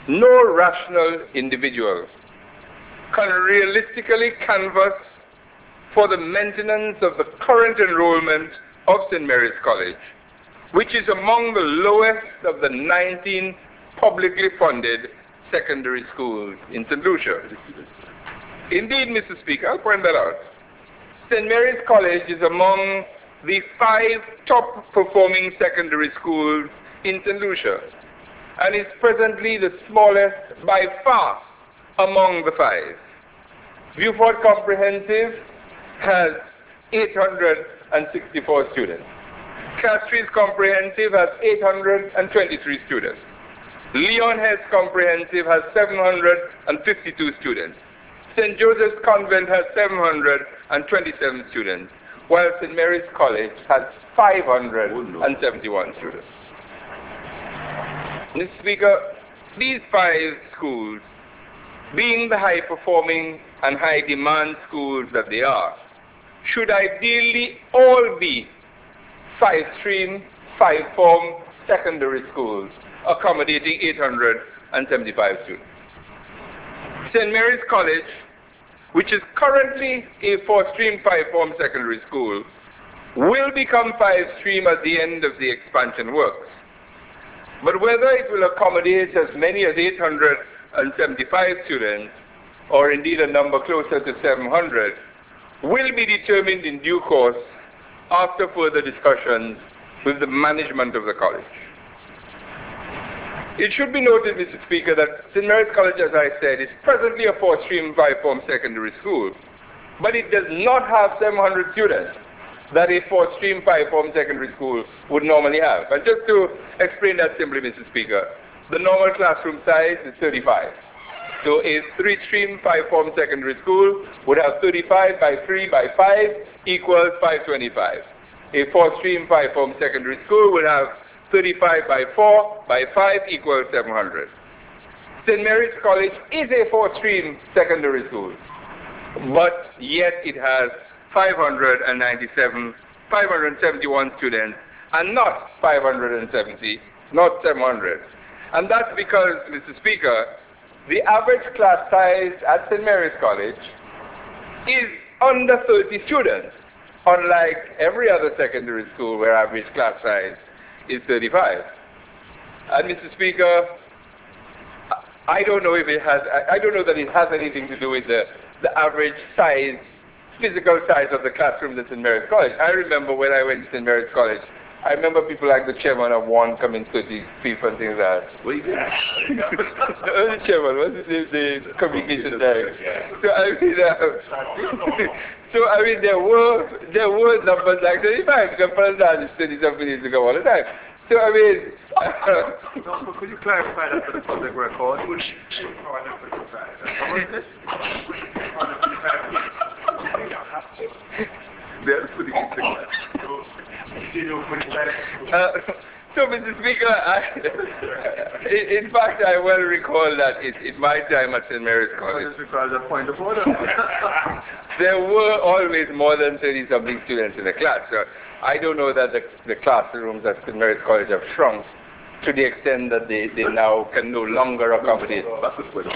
no rational individual can realistically canvass for the maintenance of the current enrollment of Saint Mary's College, which is among the lowest of the nineteen publicly funded secondary schools in Saint Lucia. Indeed, Mister Speaker, I'll point that out. Saint Mary's College is among the five top performing secondary schools in Saint Lucia and is presently the smallest by far among the five. Beaufort Comprehensive has eight hundred sixty-four students. Castries Comprehensive has eight hundred twenty-three students. Leon Hess Comprehensive has seven hundred fifty-two students. Saint Joseph's Convent has seven hundred twenty-seven students, while Saint Mary's College has five hundred seventy-one students. Mister Speaker, these five schools, being the high-performing and high-demand schools that they are, should ideally all be five-stream, five-form secondary schools, accommodating eight hundred seventy-five students. Saint Mary's College, which is currently a four-stream, five-form secondary school, will become five-stream at the end of the expansion works. But whether it will accommodate as many as eight hundred seventy-five students, or indeed a number closer to seven hundred, will be determined in due course after further discussions with the management of the college. It should be noted, Mister Speaker, that Saint Mary's College, as I said, is presently a four-stream, five-form secondary school, but it does not have seven hundred students that a four-stream, five-form secondary school would normally have. And just to explain that simply, Mister Speaker, the normal classroom size is thirty-five. So a three-stream, five-form secondary school would have thirty-five by three by five equals five twenty-five. A four-stream, five-form secondary school would have thirty-five by four by five equals seven hundred. Saint Mary's College is a four-stream secondary school, but yet it has five hundred ninety-seven, five hundred seventy-one students and not five hundred seventy, not seven hundred. And that's because, Mister Speaker, the average class size at Saint Mary's College is under thirty students, unlike every other secondary school where average class size is thirty-five. And Mister Speaker, I don't know if it has, I don't know that it has anything to do with the, the average size, physical size of the classrooms at Saint Mary's College. I remember when I went to Saint Mary's College, I remember people like the chairman of one coming thirty people and things like that. What are you doing? The chairman, what's his name? The communication director. So I mean, uh, so I mean, there were there were numbers like thirty-five. Because for us, thirty something years ago all the time. So I mean, no, could you clarify that for the public record? They're pretty good. Uh, so, Mister Speaker, I, in fact, I well recall that it, in my time at Saint Mary's College, Just because a point of order. there were always more than thirty-something students in the class. So I don't know that the, the classrooms at Saint Mary's College have shrunk to the extent that they, they now can no longer accommodate. That's the point.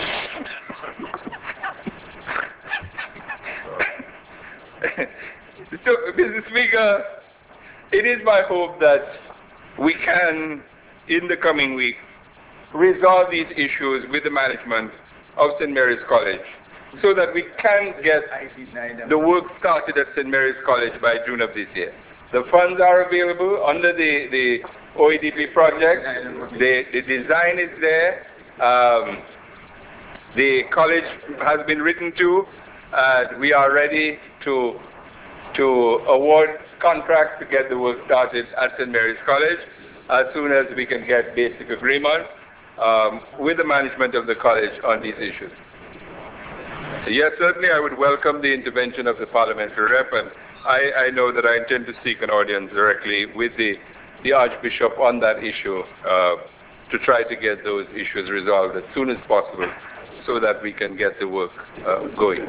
So, Mister Speaker, it is my hope that we can, in the coming week, resolve these issues with the management of Saint Mary's College so that we can get the work started at Saint Mary's College by June of this year. The funds are available under the, the O E D P project. The, the design is there. Um, the college has been written to. Uh, we are ready to to award contracts to get the work started at Saint Mary's College as soon as we can get basic agreement um, with the management of the college on these issues. Yes, certainly I would welcome the intervention of the parliamentary rep, and I, I know that I intend to seek an audience directly with the, the Archbishop on that issue uh, to try to get those issues resolved as soon as possible so that we can get the work uh, going.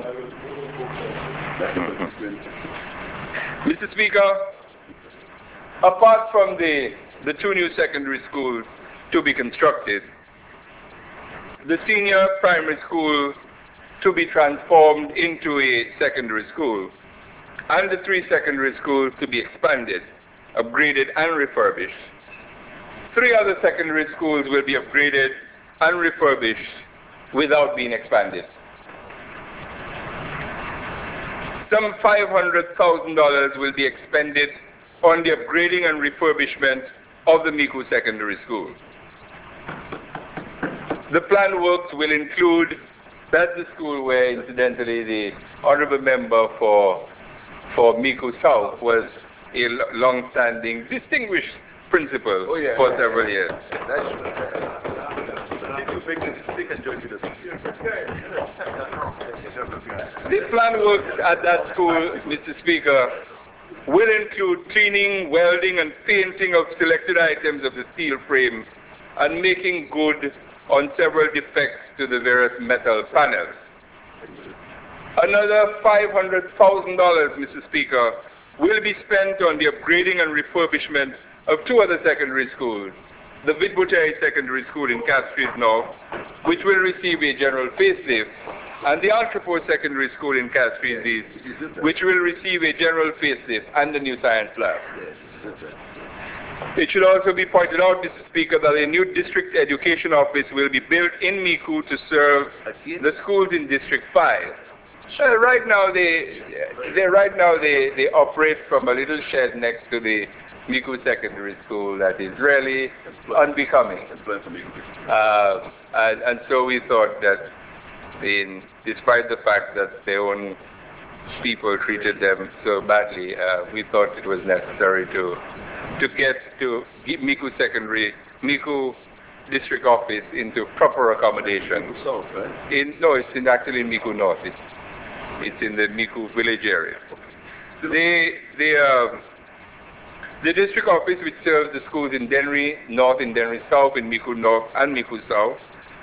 Mister Speaker, apart from the, the two new secondary schools to be constructed, the senior primary school to be transformed into a secondary school, and the three secondary schools to be expanded, upgraded, and refurbished. Three other secondary schools will be upgraded and refurbished without being expanded. Some five hundred thousand dollars will be expended on the upgrading and refurbishment of the Micoud Secondary School. The planned works will include, that's the school where, incidentally, the honorable member for, for Micoud South was a long-standing, distinguished principal oh, yeah, for yeah, several yeah. years. The planned works at that school, Mister Speaker, will include cleaning, welding, and painting of selected items of the steel frame and making good on several defects to the various metal panels. Another five hundred thousand dollars, Mister Speaker, will be spent on the upgrading and refurbishment of two other secondary schools, the Vidbuteri Secondary School in Castries North, which will receive a general facelift, and the Entrepot Secondary School in Castries East, which will receive a general facelift and the new science lab. It should also be pointed out, Mister Speaker, that a new district education office will be built in Micoud to serve the schools in District five. Uh, right now, they, they right now they, they operate from a little shed next to the Micoud Secondary School that is really unbecoming. Uh, and, and so we thought that, in, despite the fact that their own people treated them so badly, uh, we thought it was necessary to to get to Micoud Secondary, Micoud District Office into proper accommodation. South, right? In, no, it's in, actually in Micoud North. It's, it's in the Micoud village area. The, the, uh, the district office, which serves the schools in Dennery North, in Dennery South, in Micoud North, and Micoud South.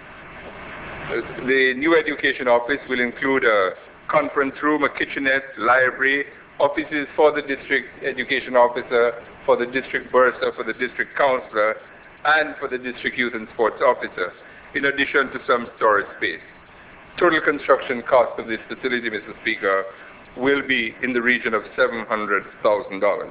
Uh, the new education office will include a conference room, a kitchenette, library, offices for the district education officer, for the district bursar, for the district counselor, and for the district youth and sports officer, in addition to some storage space. Total construction cost of this facility, Mister Speaker, will be in the region of seven hundred thousand dollars.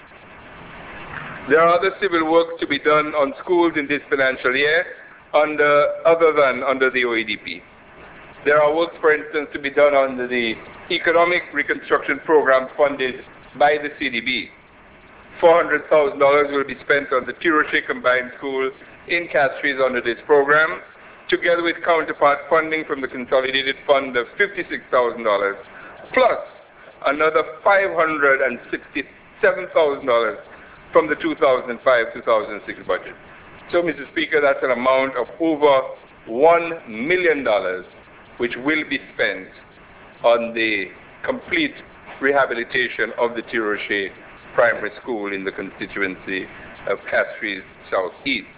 There are other civil works to be done on schools in this financial year, under, other than under the O E D P. There are works, for instance, to be done under the Economic Reconstruction Program funded by the C D B. four hundred thousand dollars will be spent on the Tiroche Combined School in Castries under this program, together with counterpart funding from the Consolidated Fund of fifty-six thousand dollars, plus another five hundred sixty-seven thousand dollars from the two thousand five to two thousand six budget. So, Mister Speaker, that's an amount of over one million dollars which will be spent on the complete rehabilitation of the Tiroche Primary School in the constituency of Castries Southeast.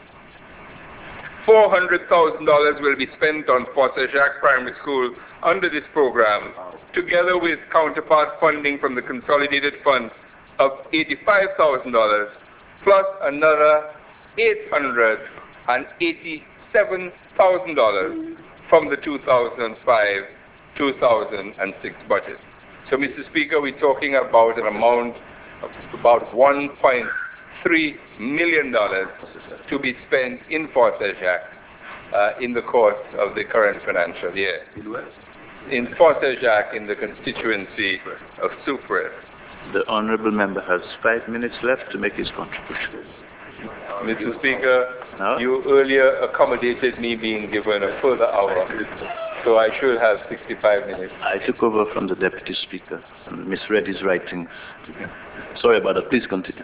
four hundred thousand dollars will be spent on Foster Jacques Primary School under this program, together with counterpart funding from the Consolidated Fund of eighty-five thousand dollars, plus another eight hundred eighty-seven thousand dollars from the two thousand five to two thousand six budget. So, Mister Speaker, we're talking about an amount of about one point three million dollars to be spent in Fort Saint-Jacques uh, in the course of the current financial year. In Fort Saint-Jacques, in the constituency of Soufrière. The honourable member has five minutes left to make his contribution. Mister Speaker, no? You earlier accommodated me being given a further hour, so I should have sixty-five minutes. I took over from the Deputy Speaker and misread his writings. Sorry about that. Please continue.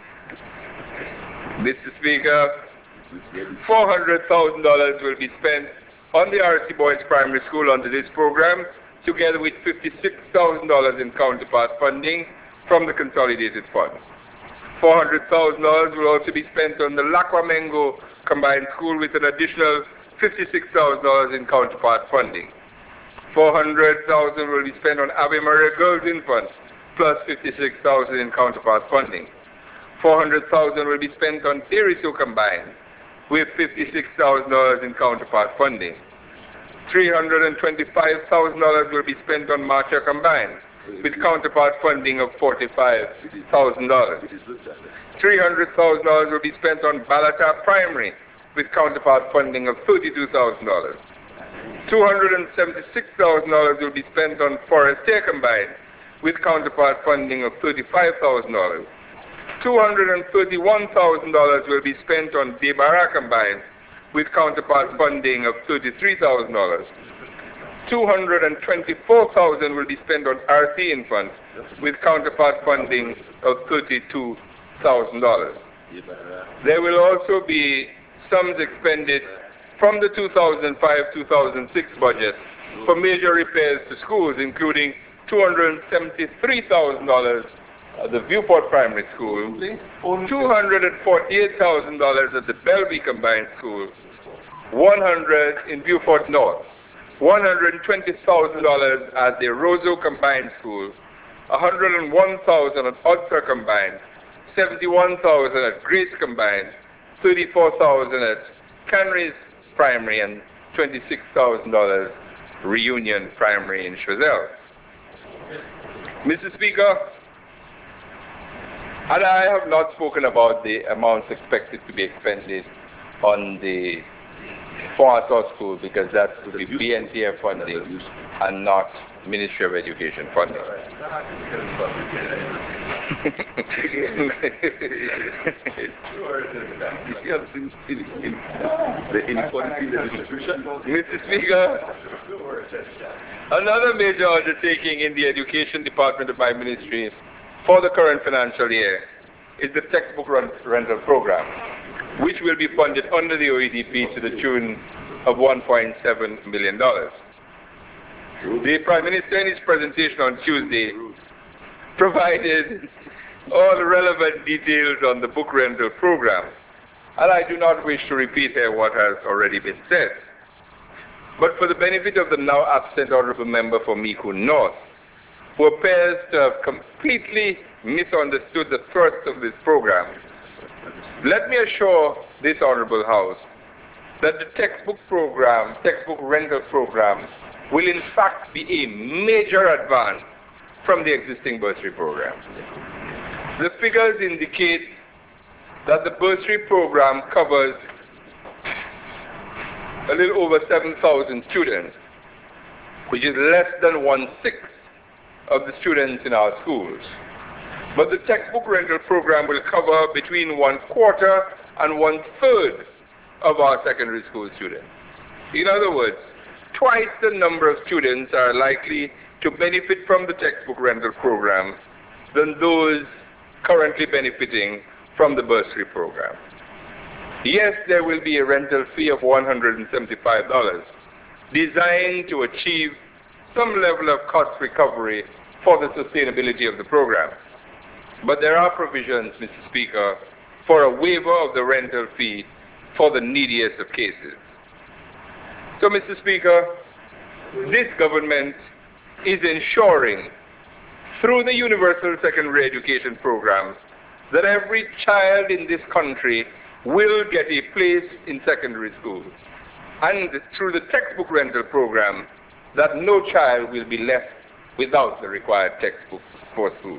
Mister Speaker, four hundred thousand dollars will be spent on the R C Boys Primary School under this program, together with fifty-six thousand dollars in counterpart funding from the Consolidated Fund. four hundred thousand dollars will also be spent on the Lakwamengo Combined School with an additional fifty-six thousand dollars in counterpart funding. four hundred thousand dollars will be spent on Ave Maria Girls Infant, plus fifty-six thousand dollars in counterpart funding. four hundred thousand dollars will be spent on Teriso Combined, with fifty-six thousand dollars in counterpart funding. three hundred twenty-five thousand dollars will be spent on Marcher Combined, with counterpart funding of forty-five thousand dollars. three hundred thousand dollars will be spent on Balata Primary, with counterpart funding of thirty-two thousand dollars. two hundred seventy-six thousand dollars will be spent on Forestier Combined, with counterpart funding of thirty-five thousand dollars. two hundred thirty-one thousand dollars will be spent on Debara Combined, with counterpart funding of thirty-three thousand dollars. two hundred twenty-four thousand dollars will be spent on R C Infant, with counterpart funding of thirty-two thousand dollars. There will also be sums expended from the two thousand five two thousand six budget for major repairs to schools, including two hundred seventy-three thousand dollars at the Viewport Primary School, two hundred forty-eight thousand dollars at the Bellevue Combined School, one hundred dollars in Viewport North, one hundred twenty thousand dollars at the Roseau Combined School, one hundred one thousand dollars at Ulster Combined, seventy-one thousand dollars at Grace Combined, thirty-four thousand dollars at Canry's Primary, and twenty-six thousand dollars Reunion Primary in Choiseul. Mister Speaker, and I have not spoken about the amounts expected to be expended on the Forest School, because that's to be B N T F funding and not Ministry of Education funding. Mister Speaker, another major undertaking in the Education Department of my ministry for the current financial year is the textbook rental program, which will be funded under the O E D P to the tune of one point seven million dollars. The Prime Minister in his presentation on Tuesday provided all the relevant details on the book rental program, and I do not wish to repeat here what has already been said. But for the benefit of the now absent Honourable Member for Micoud North, who appears to have completely misunderstood the thrust of this program, let me assure this Honourable House that the textbook program, textbook rental program, will in fact be a major advance from the existing bursary program. The figures indicate that the bursary program covers a little over seven thousand students, which is less than one-sixth of the students in our schools. But the textbook rental program will cover between one-quarter and one-third of our secondary school students. In other words, twice the number of students are likely to benefit from the textbook rental program than those currently benefiting from the bursary program. Yes, there will be a rental fee of one hundred seventy-five dollars designed to achieve some level of cost recovery for the sustainability of the program. But there are provisions, Mister Speaker, for a waiver of the rental fee for the neediest of cases. So, Mister Speaker, this government is ensuring, through the Universal Secondary Education Program, that every child in this country will get a place in secondary school. And through the textbook rental program, that no child will be left without the required textbooks for school.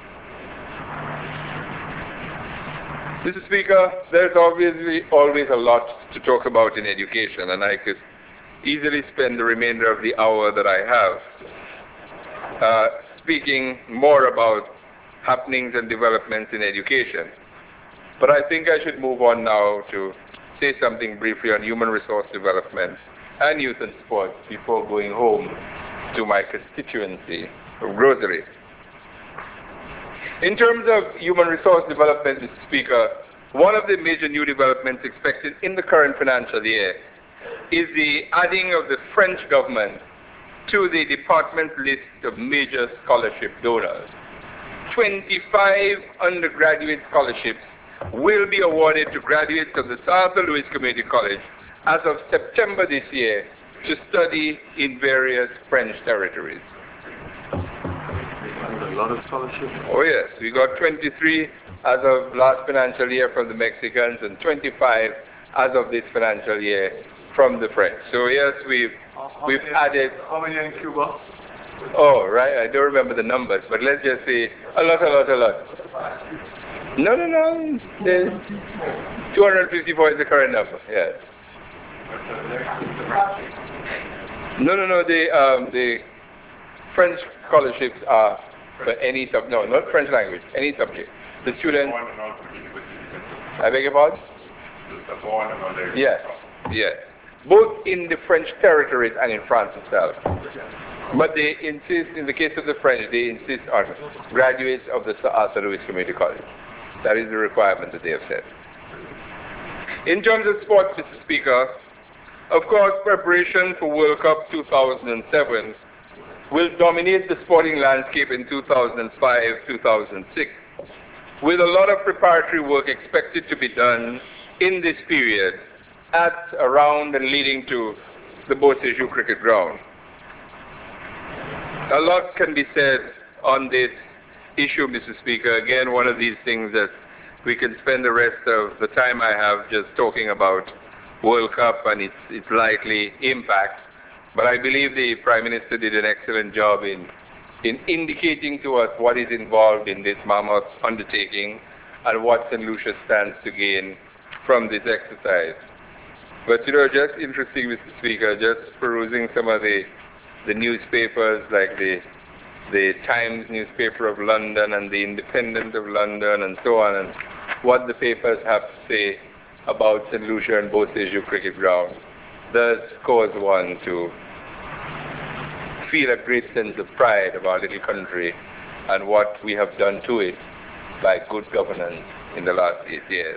Mister Speaker, there's obviously always a lot to talk about in education, and I could easily spend the remainder of the hour that I have uh, speaking more about happenings and developments in education. But I think I should move on now to say something briefly on human resource development and youth and sports before going home to my constituency of Grocery. In terms of human resource development, Mister Speaker, one of the major new developments expected in the current financial year is the adding of the French government to the department's list of major scholarship donors. twenty-five undergraduate scholarships will be awarded to graduates of the Arthur Lewis Community College as of September this year to study in various French territories. A lot of scholarships. Oh yes, we got twenty-three as of last financial year from the Mexicans and twenty-five as of this financial year from the French. So yes, we've How we've many- added. How many in Cuba? Oh, right. I don't remember the numbers, but let's just say a lot, a lot, a lot. No, no, no. The two hundred fifty-four is the current number. Yes. No, no, no. The um, the French scholarships are for any sub. No, not French language. Any subject. The students. I beg your pardon? Yes, yes. Both in the French territories and in France itself. But they insist, in the case of the French, they insist on graduates of the Saint Louis Community College. That is the requirement that they have set. In terms of sports, Mister Speaker, of course, preparation for World Cup two thousand seven will dominate the sporting landscape in two thousand five to two thousand six, with a lot of preparatory work expected to be done in this period at, around, and leading to the Beauséjour cricket ground. A lot can be said on this issue, Mister Speaker. Again, one of these things that we can spend the rest of the time I have just talking about World Cup and its, its likely impact. But I believe the Prime Minister did an excellent job in, in indicating to us what is involved in this mammoth undertaking and what Saint Lucia stands to gain from this exercise. But you know, just interesting, Mister Speaker, just perusing some of the the newspapers like the the Times newspaper of London and the Independent of London and so on, and what the papers have to say about Saint Lucia and Beauséjour cricket ground does cause one to feel a great sense of pride of our little country and what we have done to it by good governance in the last eight years.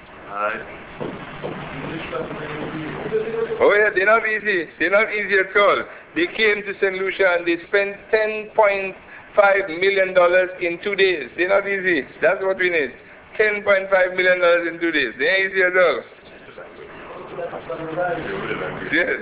Oh yeah, they're not easy. They're not easy at all. They came to Saint Lucia and they spent ten point five million dollars in two days. They're not easy. That's what we need. ten point five million dollars in two days. They're easy at all. Yes.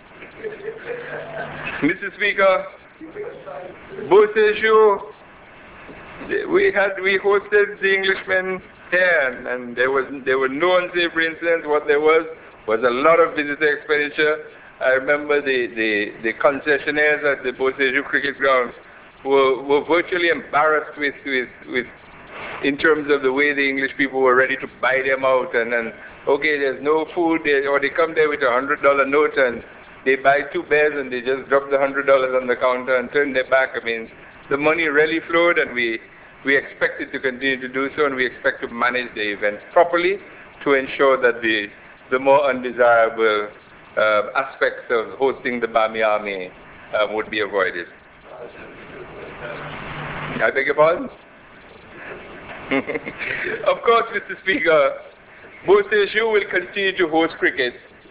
Mister Speaker, Beauséjour, we had we hosted the Englishmen here, and there was there were no unsavory incidents. What there was was a lot of visitor expenditure. I remember the, the, the concessionaires at the Beauséjour cricket ground were, were virtually embarrassed with, with, with in terms of the way the English people were ready to buy them out, and then okay, there's no food, they, or they come there with a hundred dollar note and they buy two bears and they just drop the hundred dollars on the counter and turn their back. I mean, the money really flowed, and we we expect it to continue to do so, and we expect to manage the event properly to ensure that the the more undesirable uh, aspects of hosting the Bami Army uh, would be avoided. I beg your pardon? Of course, Mister Speaker, Beauséjour will continue to host cricket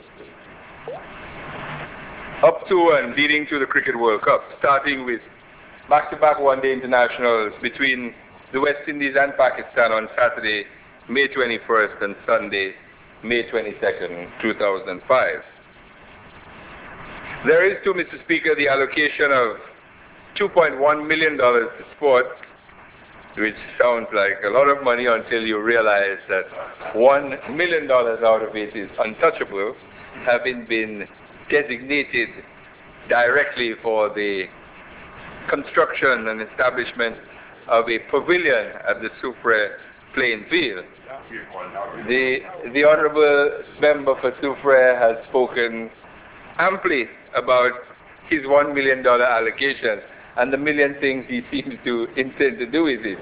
up to and leading to the Cricket World Cup, starting with back-to-back one-day internationals between the West Indies and Pakistan on Saturday, May twenty-first, and Sunday, May twenty-second, two thousand five. There is, too, Mister Speaker, the allocation of two point one million dollars to sports, which sounds like a lot of money until you realize that one million dollars out of it is untouchable, having been designated directly for the construction and establishment of a pavilion at the Soufrière playing field. The, the Honorable Member for Soufrière has spoken amply about his one million dollar allocation and the million things he seems to intend to do with it.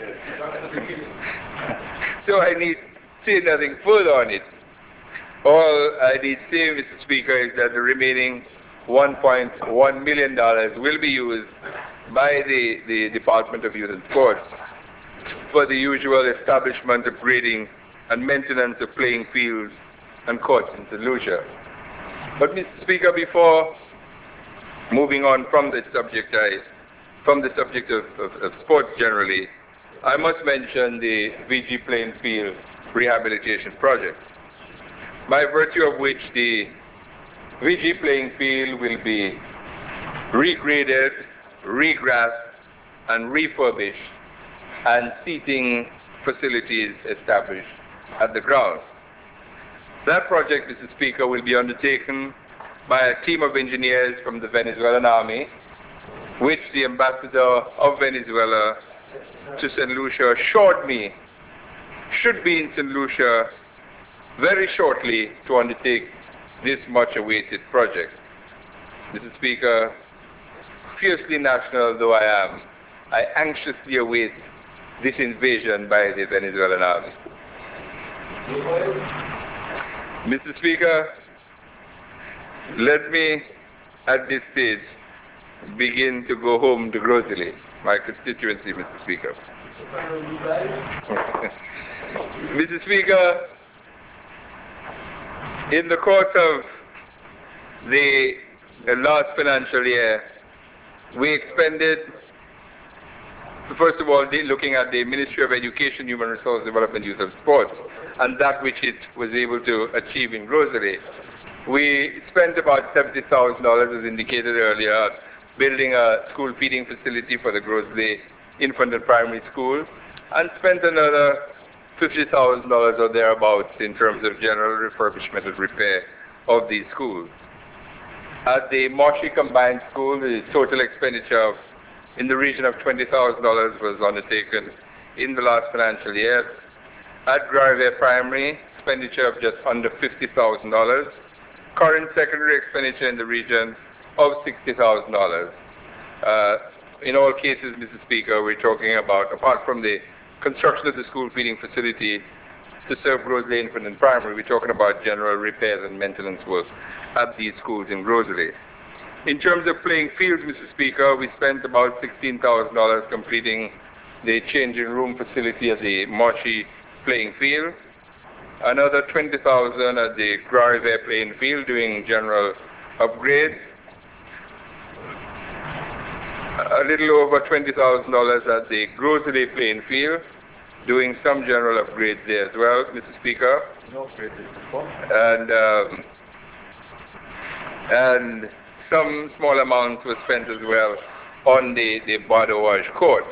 So I need say nothing further on it. All I need say, Mister Speaker, is that the remaining one point one million dollars will be used by the, the Department of Youth and Sports for the usual establishment, upgrading, and maintenance of playing fields and courts in Saint Lucia. But, Mister Speaker, before moving on from this subject, I, from the subject of, of, of sports generally, I must mention the V G Playing Field Rehabilitation Project, by virtue of which the V G Playing Field will be regraded, regrassed, and refurbished, and seating facilities established at the ground. That project, Mister Speaker, will be undertaken by a team of engineers from the Venezuelan Army, which the ambassador of Venezuela to Saint Lucia assured me should be in Saint Lucia very shortly to undertake this much awaited project. Mister Speaker, fiercely national though I am, I anxiously await this invasion by the Venezuelan army. Mister Speaker, let me at this stage begin to go home to Groseley, my constituency, Mister Speaker. Mister Speaker, in the course of the, the last financial year, we expended, first of all, looking at the Ministry of Education, Human Resource Development, Youth and Sports, and that which it was able to achieve in Groseley. We spent about seventy thousand dollars, as indicated earlier, building a school feeding facility for the Groseley Infant and Primary School, and spent another fifty thousand dollars or thereabouts in terms of general refurbishment and repair of these schools. At the Moshi Combined School, the total expenditure of in the region of twenty thousand dollars was undertaken in the last financial year. At Gruyere Primary, expenditure of just under fifty thousand dollars. Current secondary expenditure in the region of sixty thousand dollars. Uh, in all cases, Mister Speaker, we're talking about, apart from the construction of the school feeding facility to serve Groseley Infant and Primary, we're talking about general repairs and maintenance work at these schools in Groseley. In terms of playing fields, Mister Speaker, we spent about sixteen thousand dollars completing the changing room facility at the Moshi playing field. Another twenty thousand dollars at the Gruyere playing field doing general upgrades. A little over twenty thousand dollars at the Groseley playing field doing some general upgrades there as well, Mister Speaker. And, um, and some small amounts were spent as well on the, the Badouage court.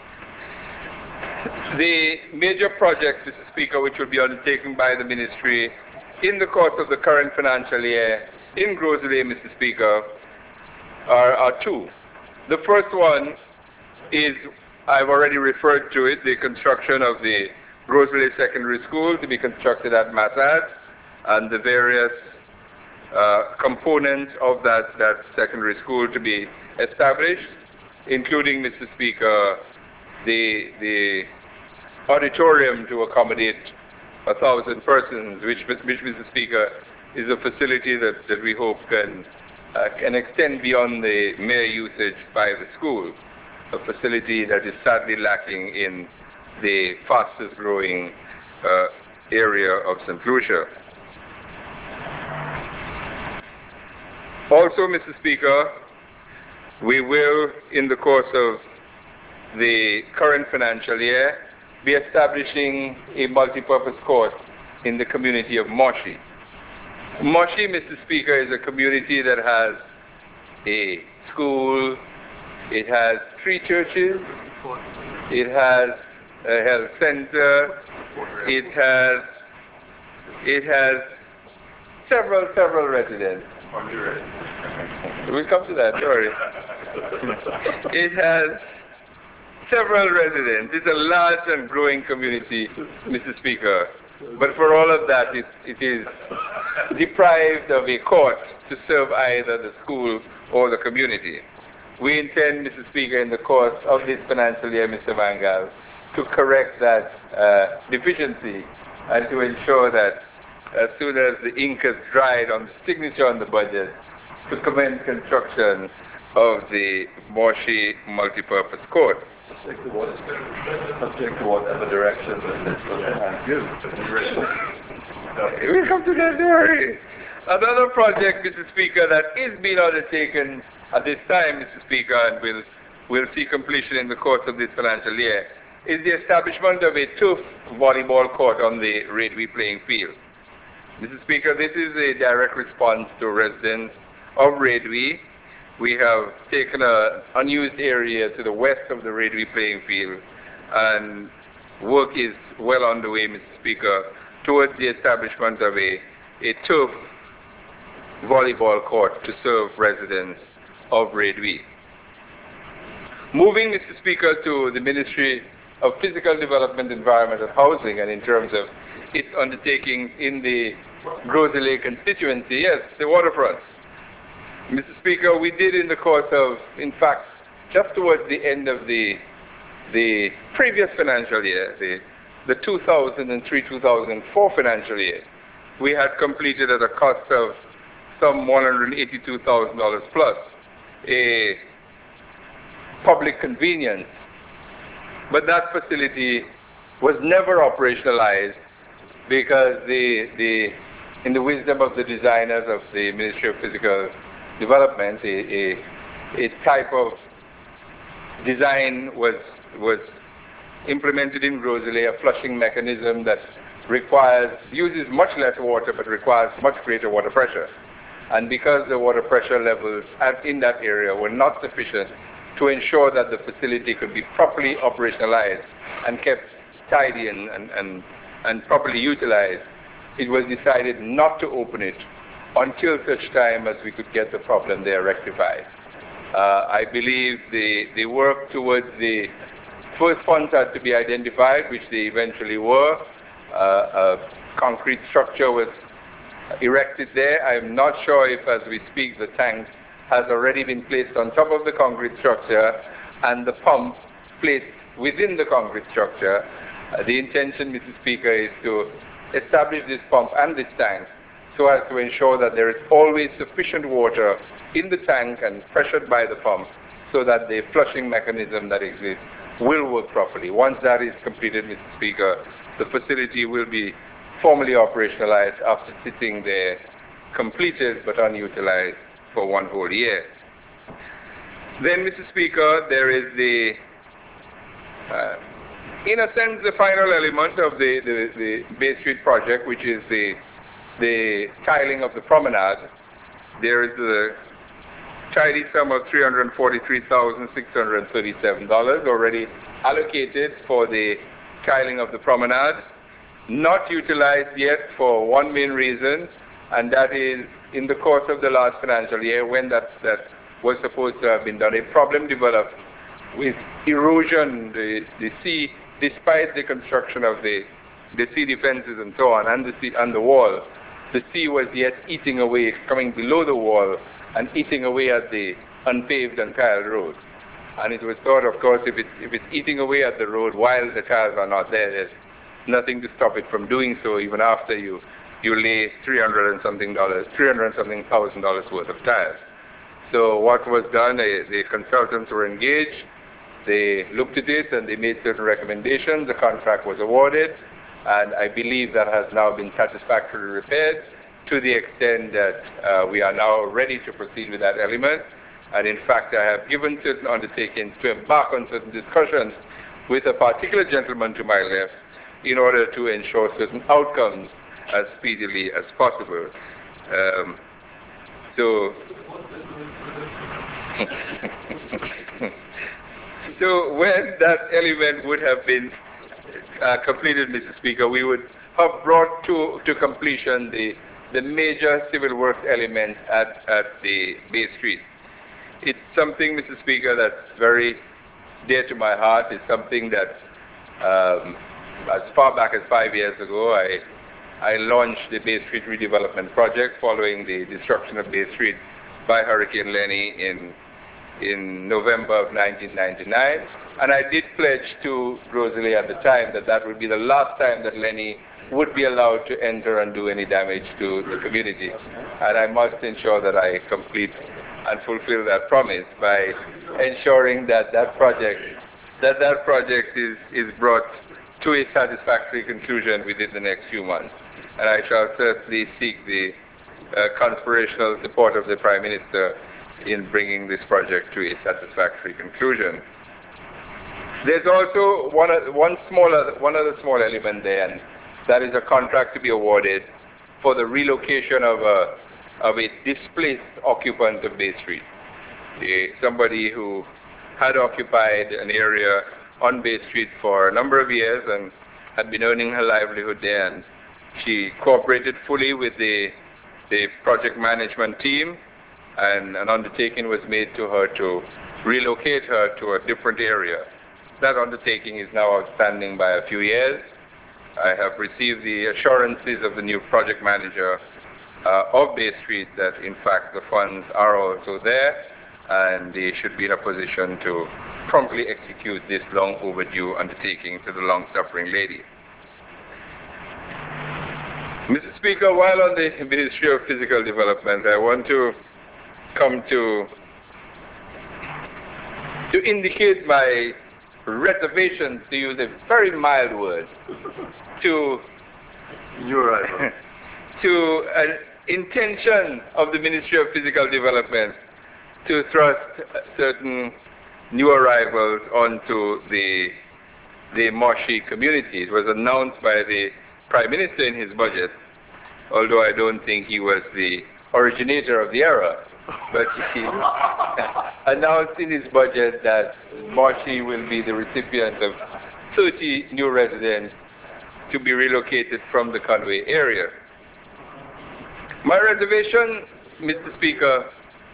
The major projects, Mister Speaker, which will be undertaken by the ministry in the course of the current financial year in Groseley, Mister Speaker, are, are two. The first one is, I've already referred to it, the construction of the Groseley Secondary School to be constructed at Massad, and the various uh, components of that, that secondary school to be established, including, Mister Speaker, the, the auditorium to accommodate a thousand persons, which, which, Mister Speaker, is a facility that, that we hope can, uh, can extend beyond the mere usage by the school, a facility that is sadly lacking in the fastest growing uh, area of Saint Lucia. Also, Mister Speaker, we will, in the course of the current financial year, be establishing a multi-purpose court in the community of Moshi. Moshi, Mister Speaker, is a community that has a school, it has three churches, it has a health center, it has, it has several, several residents. We'll come to that, sorry. It has several residents. It's a large and growing community, Mister Speaker. But for all of that, it, it is deprived of a court to serve either the school or the community. We intend, Mister Speaker, in the course of this financial year, Mister Mangal, to correct that uh, deficiency and to ensure that as soon as the ink has dried on the signature on the budget, to commence construction of the Moshi multi-purpose court. Subject to what, subject to whatever direction the plan gives. We'll come to that, sorry. Another project, Mister Speaker, that is being undertaken at this time, Mister Speaker, and will will see completion in the course of this financial year, is the establishment of a turf volleyball court on the Radwe playing field. Mister Speaker, this is a direct response to residents of Radwe. We have taken an unused area to the west of the Radwe playing field, and work is well underway, Mister Speaker, towards the establishment of a, a turf volleyball court to serve residents of Redwe. Moving, Mister Speaker, to the Ministry of Physical Development, Environment and Housing, and in terms of its undertaking in the Groseley constituency, yes, the waterfronts. Mister Speaker, we did in the course of, in fact, just towards the end of the the previous financial year, the, the two thousand three two thousand four financial year, we had completed at a cost of some one hundred eighty-two thousand dollars plus a public convenience. But that facility was never operationalized because the, the, in the wisdom of the designers of the Ministry of Physical Development, a, a, a type of design was, was implemented in Groseley, a flushing mechanism that requires, uses much less water but requires much greater water pressure. And because the water pressure levels at, in that area were not sufficient to ensure that the facility could be properly operationalized and kept tidy and, and, and, and properly utilized, it was decided not to open it until such time as we could get the problem there rectified. Uh, I believe the, the work towards the first funds had to be identified, which they eventually were. Uh, a concrete structure was erected there. I am not sure if, as we speak, the tank has already been placed on top of the concrete structure and the pump placed within the concrete structure. Uh, the intention, Mister Speaker, is to establish this pump and this tank so as to ensure that there is always sufficient water in the tank and pressured by the pump so that the flushing mechanism that exists will work properly. Once that is completed, Mister Speaker, the facility will be formally operationalized after sitting there completed but unutilized for one whole year. Then, Mister Speaker, there is the, uh, in a sense, the final element of the, the, the Bay Street project, which is the, the tiling of the promenade. There is the tidy sum of three hundred forty-three thousand six hundred thirty-seven dollars already allocated for the tiling of the promenade, not utilized yet for one main reason, and that is in the course of the last financial year when that, that was supposed to have been done, a problem developed with erosion, the, the sea, despite the construction of the, the sea defenses and so on, and the, sea, and the wall, the sea was yet eating away, coming below the wall, and eating away at the unpaved and tiled road. And it was thought, of course, if, it, if it's eating away at the road while the tiles are not there, there's nothing to stop it from doing so even after you, you lay three hundred and something dollars, three hundred and something thousand dollars worth of tiles. So what was done, they, the consultants were engaged, they looked at it and they made certain recommendations, the contract was awarded, and I believe that has now been satisfactorily repaired to the extent that uh, we are now ready to proceed with that element. And in fact, I have given certain undertakings to embark on certain discussions with a particular gentleman to my left in order to ensure certain outcomes as speedily as possible. Um, so, so when that element would have been uh, completed, Mister Speaker, we would have brought to, to completion the, the major civil works element at, at the Bay Street. It's something, Mister Speaker, that's very dear to my heart. It's something that um, as far back as five years ago, I, I launched the Bay Street redevelopment project following the destruction of Bay Street by Hurricane Lenny in, in November of nineteen ninety-nine. And I did pledge to Groseley at the time that that would be the last time that Lenny would be allowed to enter and do any damage to the community. And I must ensure that I complete and fulfill that promise by ensuring that that project, that that project is, is brought to a satisfactory conclusion within the next few months. And I shall certainly seek the uh, conspirational support of the Prime Minister in bringing this project to a satisfactory conclusion. There's also one, one, smaller, one other small element there, and that is a contract to be awarded for the relocation of a, of a displaced occupant of Bay Street. A, somebody who had occupied an area on Bay Street for a number of years and had been earning her livelihood there, and she cooperated fully with the the project management team, and an undertaking was made to her to relocate her to a different area. That undertaking is now outstanding by a few years. I have received the assurances of the new project manager uh, of Bay Street that in fact the funds are also there, and they should be in a position to promptly execute this long overdue undertaking to the long-suffering lady. Mister Speaker, while on the Ministry of Physical Development, I want to come to to indicate my reservations, to use a very mild word, to You're right. to an intention of the Ministry of Physical Development to thrust certain new arrivals onto the the Moshi community. It was announced by the Prime Minister in his budget, although I don't think he was the originator of the error, but he announced in his budget that Moshi will be the recipient of thirty new residents to be relocated from the Conway area. My reservation, Mister Speaker,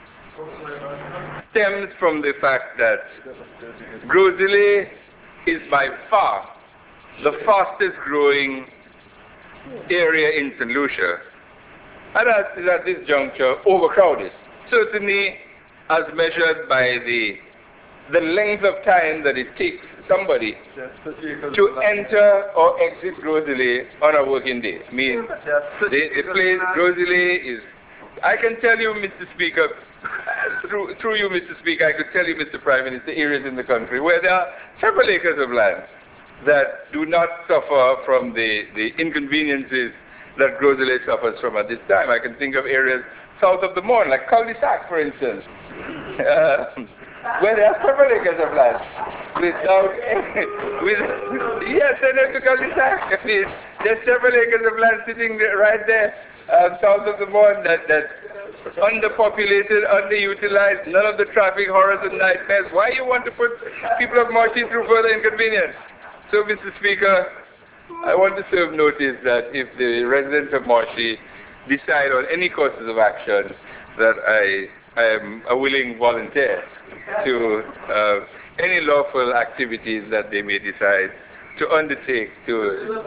stems from the fact that Groseley is by far the fastest growing area in Saint Lucia, and that is at this juncture overcrowded. Certainly as measured by the the length of time that it takes somebody to enter or exit Groseley on a working day. I mean, the, the place Groseley is, I can tell you, Mister Speaker, through, through you, Mister Speaker, I could tell you, Mister Prime Minister, areas in the country where there are several acres of land that do not suffer from the, the inconveniences that Groseley suffers from at this time. I can think of areas south of the Morne, like Cul-de-sac, for instance, uh, where there are several acres of land without, with, yes, and there's the Cul-de-sac. I mean, there's several acres of land sitting there, right there uh, south of the Morne that, that's underpopulated, underutilized, none of the traffic horrors and nightmares. Why you want to put people of Moshi through further inconvenience? So, Mister Speaker, I want to serve notice that if the residents of Moshi decide on any courses of action, that I, I am a willing volunteer to uh, any lawful activities that they may decide to undertake to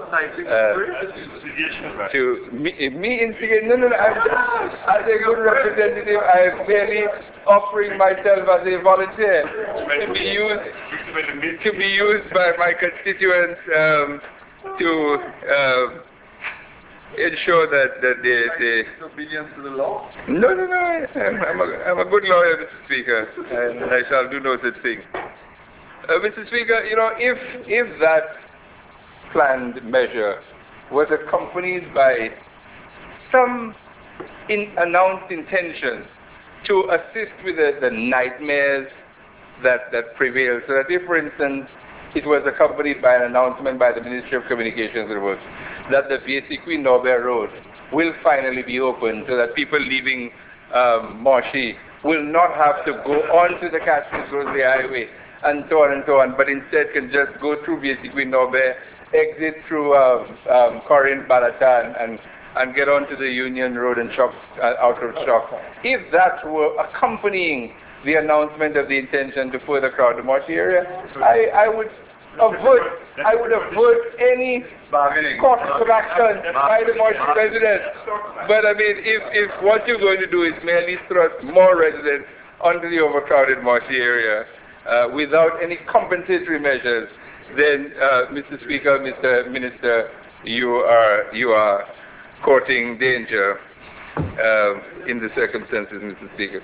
uh, to me, me instigate. No, no, no. I'm just, as a good representative, I am merely offering myself as a volunteer to be used to be used by my constituents um, to uh, ensure that that they, they obedience to the law. No, no, no. I'm, I'm, a, I'm a good lawyer, Mister Speaker, and I shall do no such thing. Uh, Mister Speaker, you know, if if that planned measure was accompanied by some in announced intention to assist with the, the nightmares that, that prevail, so that if, for instance, it was accompanied by an announcement by the Ministry of Communications and Works that the Vieux-Sequi-Norbert Road will finally be open, so that people leaving um, Moshi will not have to go onto the Catskill-Groseley Highway and so on and so on, but instead can just go through Vieux-Sequi-Norbert, exit through uh, um, Corinth, Balatan, and, and get onto the Union Road and shop, uh, out of shop. If that were accompanying the announcement of the intention to further crowd the Moshi area, I, I would avoid, I would avoid any course of action by the Moshi residents. But I mean, if, if what you're going to do is merely thrust more residents onto the overcrowded Moshi area uh, without any compensatory measures, then, uh, Mister Speaker, Mister Minister, you are you are courting danger uh, in the circumstances, Mister Speaker.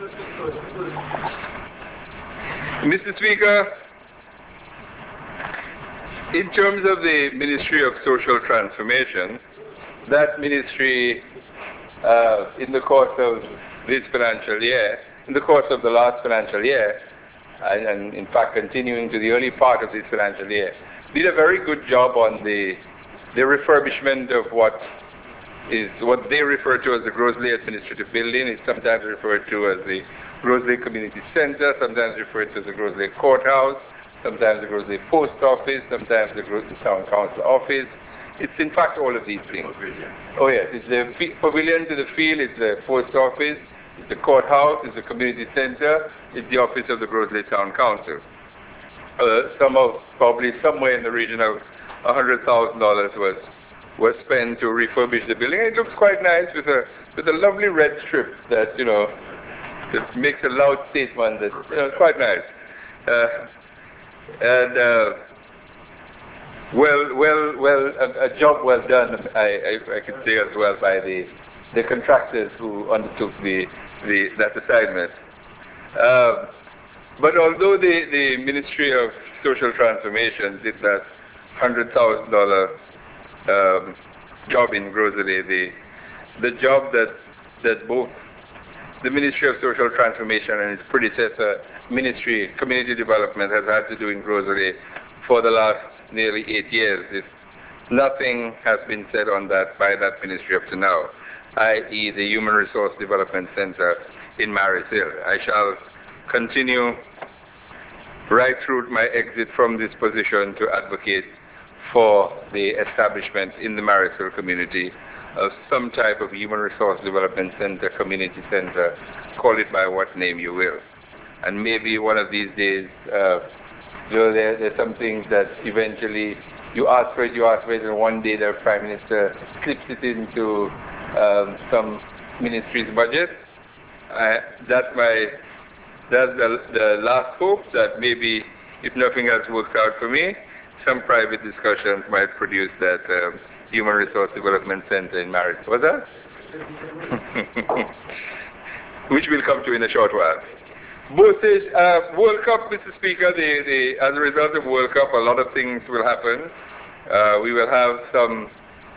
Mister Speaker, in terms of the Ministry of Social Transformation, that ministry, uh, in the course of this financial year, in the course of the last financial year, and, and in fact continuing to the early part of this financial year, did a very good job on the the refurbishment of what is what they refer to as the Groseley Administrative Building. It's sometimes referred to as the Groseley Community Center, sometimes referred to as the Groseley Courthouse, sometimes the Groseley Post Office, sometimes the Groseley Town Council Office, It's in fact all of these things. Oh yes, it's the f- pavilion to the field, it's the post office, it's the courthouse, it's the community center, it's the office of the Groseley Town Council. Uh, some of, probably somewhere in the region of one hundred thousand dollars was was spent to refurbish the building. It looks quite nice with a with a lovely red strip that, you know, that makes a loud statement that, you know, quite nice. Uh, and uh, well, well, well, a, a job well done, I, I, I could say as well, by the the contractors who undertook the, the that assignment. Uh, but although the, the Ministry of Social Transformation did that one hundred thousand dollars um, job in Groseley, the the job that that both the Ministry of Social Transformation and its predecessor Ministry Community Development has had to do in Groseley for the last nearly eight years. If nothing has been said on that by that ministry up to now, that is the Human Resource Development Center in Maris Hill. I shall continue right through my exit from this position to advocate for the establishment in the Maris Hill community of some type of human resource development center, community center, call it by what name you will. And maybe one of these days, uh, you know, there, there's some things that eventually you ask for it, you ask for it, and one day the Prime Minister slips it into um, some ministry's budget. Uh, that's my, that's the, the last hope that maybe, if nothing else works out for me, some private discussions might produce that um, Human Resource Development Center in Maris. What's that? Which we'll come to in a short while. Both is, uh, World Cup, Mister Speaker, the, the, as a result of World Cup, a lot of things will happen. Uh, we will have some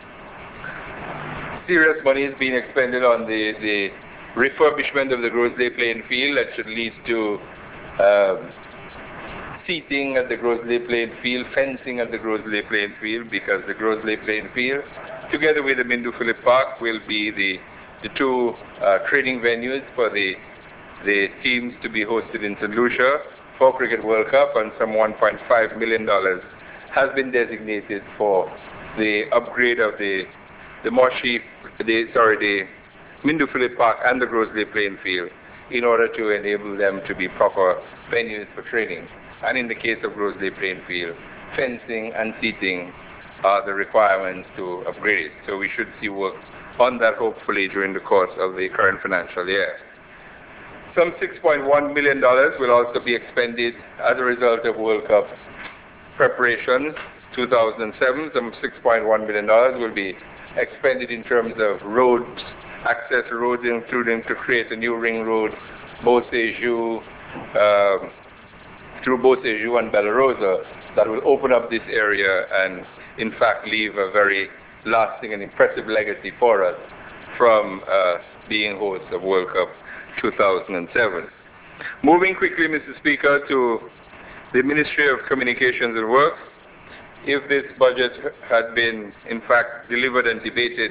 serious monies being expended on the, the refurbishment of the Groseley playing field that should lead to um, seating at the Groseley playing field, fencing at the Groseley playing field, because the Groseley playing field, together with the Mindu Philip Park, will be the, the two uh, training venues for the the teams to be hosted in Saint Lucia for Cricket World Cup, and some one point five million dollars has been designated for the upgrade of the the Moshi, the sorry, the Mindu Philip Park and the Groseley playing field in order to enable them to be proper venues for training. And in the case of Groseley playing field, fencing and seating are the requirements to upgrade it. So we should see work on that hopefully during the course of the current financial year. Some six point one million dollars will also be expended as a result of World Cup preparations two thousand seven. Some six point one million dollars will be expended in terms of roads, access roads, including to create a new ring road, Beausejour, uh, through Beausejour and Bella Rosa, that will open up this area and in fact leave a very lasting and impressive legacy for us from uh, being hosts of World Cup two thousand seven. Moving quickly, Mister Speaker, to the Ministry of Communications and Works. If this budget had been, in fact, delivered and debated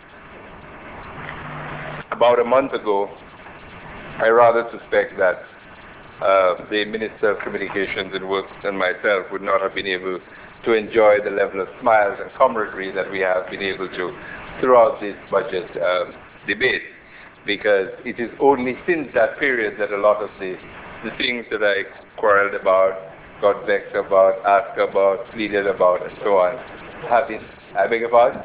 about a month ago, I rather suspect that uh, the Minister of Communications and Works and myself would not have been able to enjoy the level of smiles and camaraderie that we have been able to throughout this budget um, debate. Because it is only since that period that a lot of the, the things that I quarreled about, got vexed about, asked about, pleaded about, and so on, have been, I beg your pardon?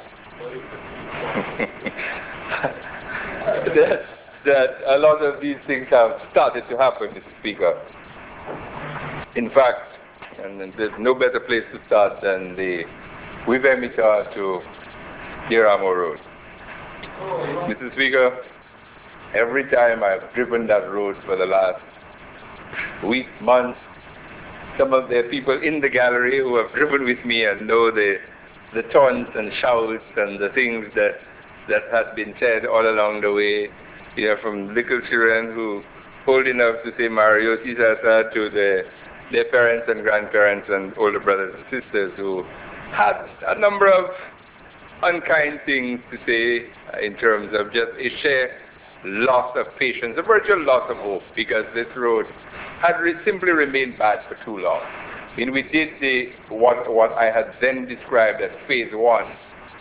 that, that a lot of these things have started to happen, Mister Speaker. In fact, and there's no better place to start than the Wivemita to Diramo Road. Mister Speaker, every time I've driven that road for the last week, month, some of the people in the gallery who have driven with me and know the the taunts and shouts and the things that that has been said all along the way, you know, from little children who old enough to say Mario Cisasa to the their parents and grandparents and older brothers and sisters who had a number of unkind things to say in terms of just a sheer loss of patience, a virtual loss of hope, because this road had re- simply remained bad for too long. I mean, we did the what what I had then described as phase one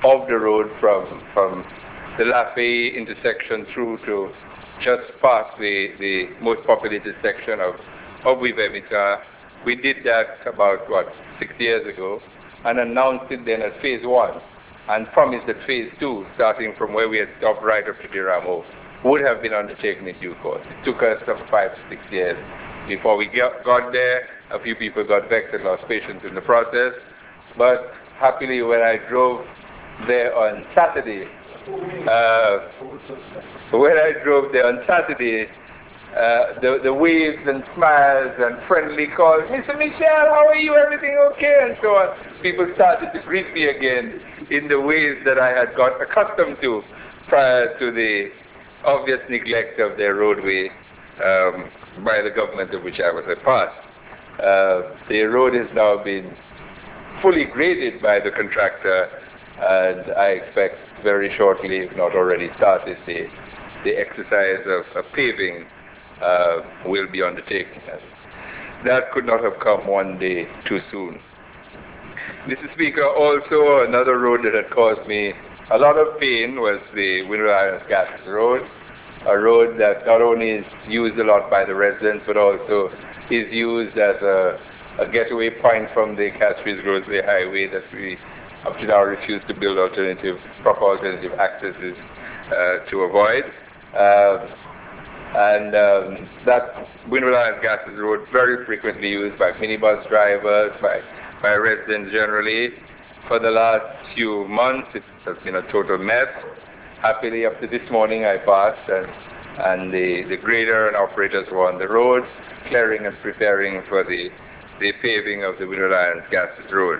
of the road from from the Lafayette intersection through to just past the, the most populated section of, of Ouivet-Missisquoi. We did that about, what, six years ago, and announced it then as phase one, and promised that phase two, starting from where we had stopped right up to Diramo, would have been undertaken in due course. It took us some five, six years before we got, got there. A few people got vexed and lost patience in the process, but happily when I drove there on Saturday, uh, when I drove there on Saturday, uh, the, the waves and smiles and friendly calls, Mister Michel, how are you, everything okay, and so on. People started to greet me again in the ways that I had got accustomed to prior to the obvious neglect of their roadway um, by the government of which I was a part. Uh, the road has now been fully graded by the contractor, and I expect very shortly, if not already started, the, the exercise of, of paving uh, will be undertaken. That could not have come one day too soon. Mister Speaker, also another road that had caused me a lot of pain was the Windward Islands Gas Road, a road that not only is used a lot by the residents, but also is used as a, a getaway point from the Catchphrase-Rosedale Highway that we up to now refuse to build alternative, proper alternative accesses uh, to avoid. Uh, and um, that Windward Islands Gas Road very frequently used by minibus drivers, by, by residents generally. For the last few months, it has been a total mess. Happily, up to this morning, I passed, and, and the, the grader and operators were on the road, clearing and preparing for the, the paving of the Windward Islands Gas Road.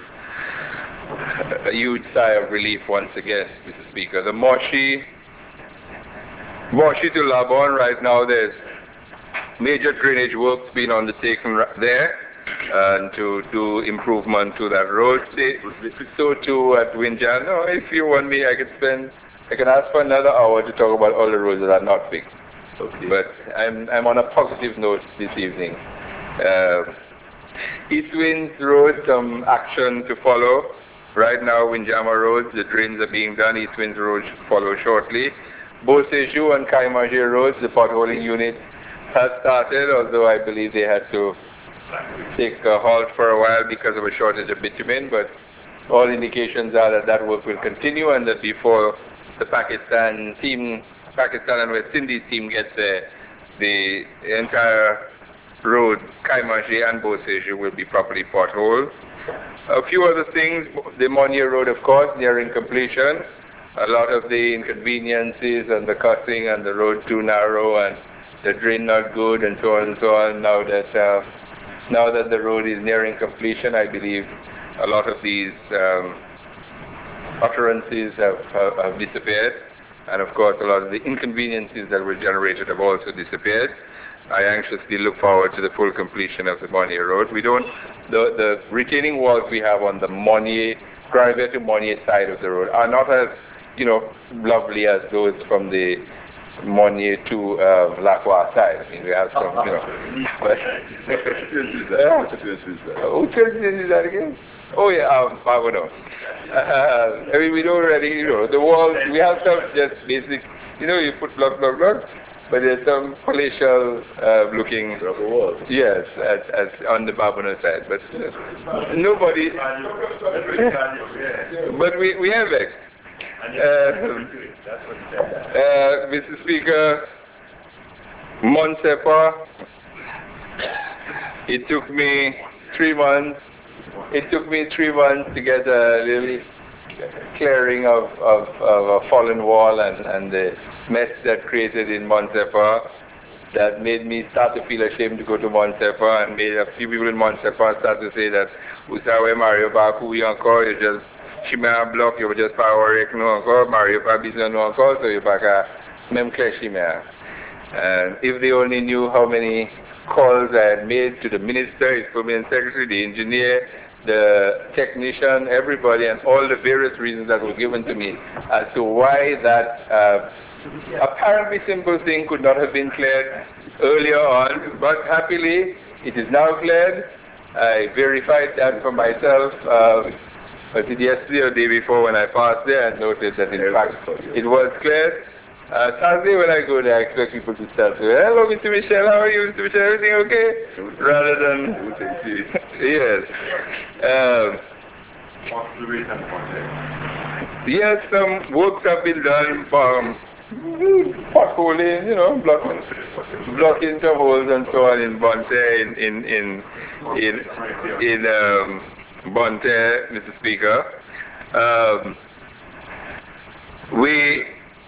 A huge sigh of relief once again, Mister Speaker. The Moshi, Moshi to Labon, right now there's major drainage works being undertaken there, and to do improvement to that road. So too at Winjan. No, if you want me, I could spend, I can ask for another hour to talk about all the roads that are not fixed. Okay. But I'm, I'm on a positive note this evening. Uh, East Winds Road, some action to follow. Right now, Windjammer Road, the drains are being done. East Winds Road should follow shortly. Beausejour and Kaimanger Roads, the potholing unit has started, although I believe they had to take a halt for a while because of a shortage of bitumen, but all indications are that that work will continue, and that before the Pakistan team, Pakistan and West Indies team gets there, the entire road, Kaimanger and Beausejour, will be properly potholed. A few other things, the Monier Road, of course, nearing completion. A lot of the inconveniences and the cussing and the road too narrow and the drain not good and so on and so on. Now that uh, now that the road is nearing completion, I believe a lot of these um, utterances have, have, have disappeared, and of course a lot of the inconveniences that were generated have also disappeared. I anxiously look forward to the full completion of the Monier Road. We don't, the, the retaining walls we have on the Monier, Granville to Monier side of the road are not as, you know, lovely as those from the Monier to uh, Lacroix side. I mean, we have some, you know. But, who tells you that again? Oh yeah, um, I don't know. Uh, I mean, we don't really, you know, the walls, we have some just basic, you know, you put block, block, block. But there's some palatial uh, looking rubber walls. Yes, as, as on the Babonneau side. But uh, nobody. But we, we have it. Uh, uh, Mister Speaker, Montsepa, it took me three months. It took me three months to get a little clearing of, of, of a fallen wall and, and the mess that created in Montsepa that made me start to feel ashamed to go to Montsepa, and made a few people in Montsepa start to say that Usawe Mario Baku encore, you just shimmer a block, you just power rek no encore, Mario Pabison no encore, so you back a même clé shimmer. And if they only knew how many calls I had made to the minister, his permanent secretary, the engineer, the technician, everybody, and all the various reasons that were given to me as to why that uh, apparently simple thing could not have been cleared earlier on, but happily it is now cleared. I verified that for myself uh, Was it yesterday or the day before when I passed there and noticed that in fact it was cleared? Uh, Saturday when I go there, I expect people to start saying, hello, Mister Michel, how are you, Mister Michel, everything okay? Rather than, yes. Um, yes, some works have been done, um, potholing, you know, blocking, blocking some holes and so on in Bonte, in, in, in, in, in um, Bonte, Mister Speaker. Um, we,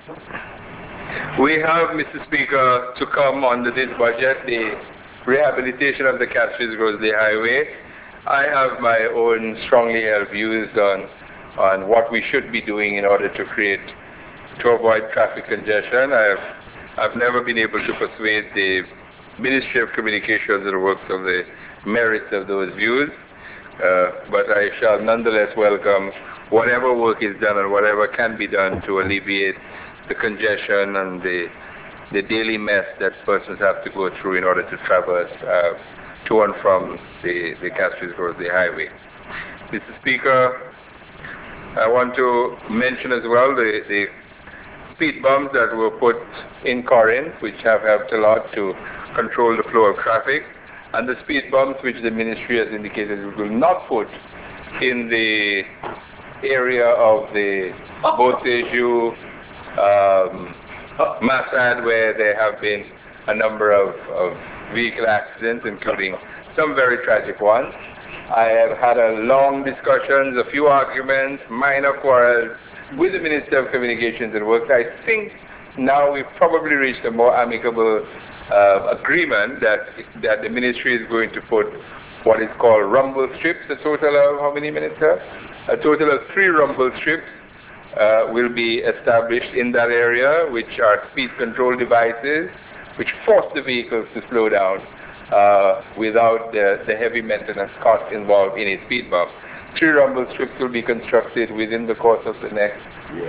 we have, Mister Speaker, to come under this budget, the rehabilitation of the Catchfish-Grosley Highway. I have my own strongly held views on, on what we should be doing in order to create, to avoid traffic congestion. I have, I've never been able to persuade the Ministry of Communications and the works of the merits of those views, uh, but I shall nonetheless welcome whatever work is done and whatever can be done to alleviate the congestion and the, the daily mess that persons have to go through in order to traverse uh, to and from the, the Catchfish-Grosley Highway. Mister Speaker, I want to mention as well the, the speed bumps that were put in Corinth, which have helped a lot to control the flow of traffic, and the speed bumps which the ministry has indicated it will not put in the area of the Beausejour, um, Massad, where there have been a number of, of vehicle accidents, including some very tragic ones. I have had a long discussions, a few arguments, minor quarrels with the Minister of Communications and Works. I think now we've probably reached a more amicable uh, agreement that, that the ministry is going to put what is called rumble strips, a total of how many minutes, sir? A total of three rumble strips uh, will be established in that area, which are speed control devices, which force the vehicles to slow down uh, without the, the heavy maintenance cost involved in a speed bump. Three rumble strips will be constructed within the course of the next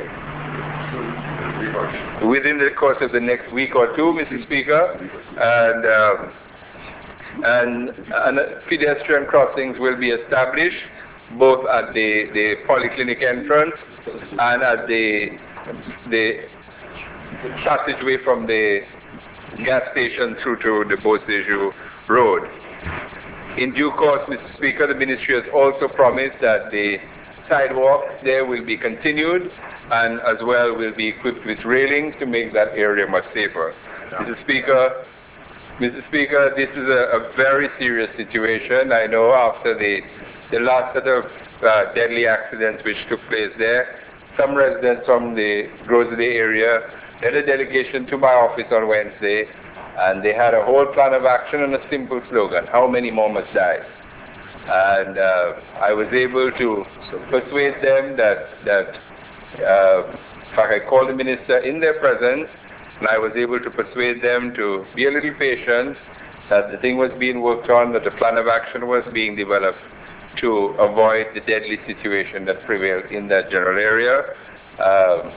within the course of the next week or two, Mister Speaker, and uh, and, and pedestrian crossings will be established both at the, the polyclinic entrance and at the the passageway from the gas station through to the Beausejour Road. In due course, Mister Speaker, the ministry has also promised that the sidewalks there will be continued and as well will be equipped with railings to make that area much safer. Mister Speaker, Mister Speaker, this is a, a very serious situation. I know after the, the last set of uh, deadly accidents which took place there, some residents from the Grosley area led a delegation to my office on Wednesday, and they had a whole plan of action and a simple slogan: how many more must die? And uh, I was able to persuade them that, that uh, in fact, I called the minister in their presence, and I was able to persuade them to be a little patient, that the thing was being worked on, that the plan of action was being developed to avoid the deadly situation that prevailed in that general area. Uh,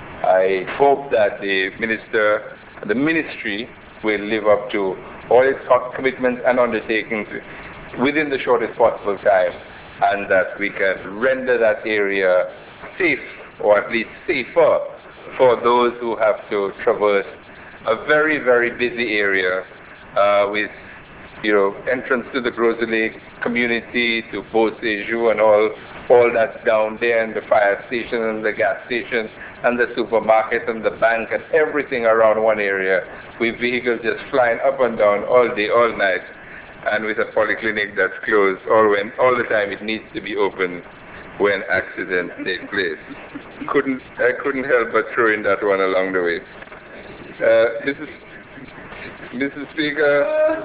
I hope that the minister, the ministry will live up to all its commitments and undertakings within the shortest possible time, and that we can render that area safe, or at least safer, for those who have to traverse a very, very busy area uh, with, you know, entrance to the Grosley community, to Beausejour and all, all that's down there, and the fire station and the gas station and the supermarket and the bank and everything around one area, with vehicles just flying up and down all day, all night, and with a polyclinic that's closed all when all the time it needs to be open when accidents take place. Couldn't I couldn't help but throw in that one along the way. Uh, this is Mister Speaker,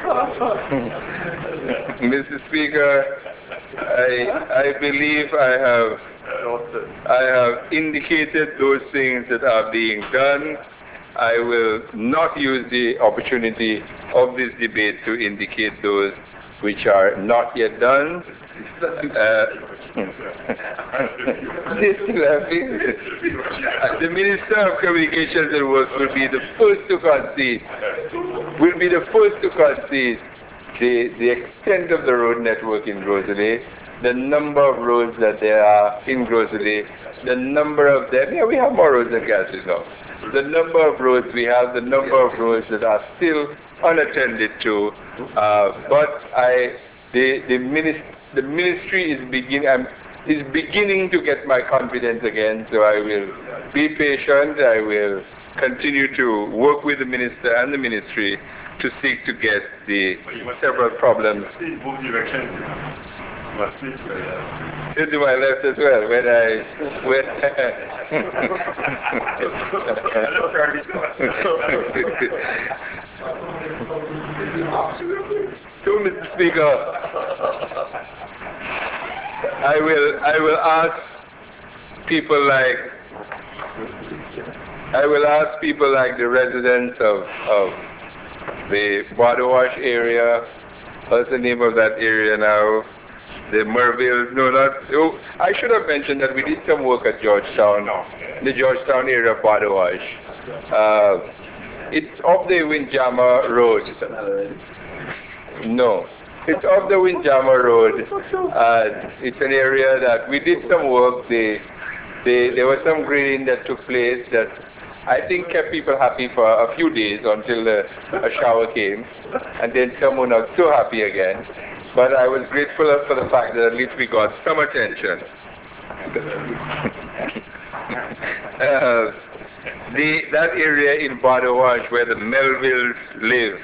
Mister Speaker, I I believe I have I have indicated those things that are being done. I will not use the opportunity of this debate to indicate those which are not yet done. Uh, the Minister of Communications and Works will be the first to concede, will be the first to concede the, the extent of the road network in Grosley, the number of roads that there are in Grocery, the number of them, yeah, we have more roads than Gaston now. The number of roads we have, the number of roads that are still unattended to, uh, but I, the, the, minis the ministry is beginning, um, is beginning to get my confidence again, so I will be patient, I will continue to work with the minister and the ministry to seek to get the several problems into my left as well when I when so Mister Speaker, I will I will ask people like I will ask people like the residents of of the Border Wash area. What's the name of that area now? The Merville, no, not, oh, I should have mentioned that we did some work at Georgetown, the Georgetown area of Border Wash. Uh, it's off the Windjammer Road. No, it's off the Windjammer Road. Uh, it's an area that we did some work. The, the, there was some grading that took place that I think kept people happy for a few days until the, a shower came, and then some were not so happy again. But I was grateful for the fact that at least we got some attention. uh, the, that area in Border Wash where the Melvilles live,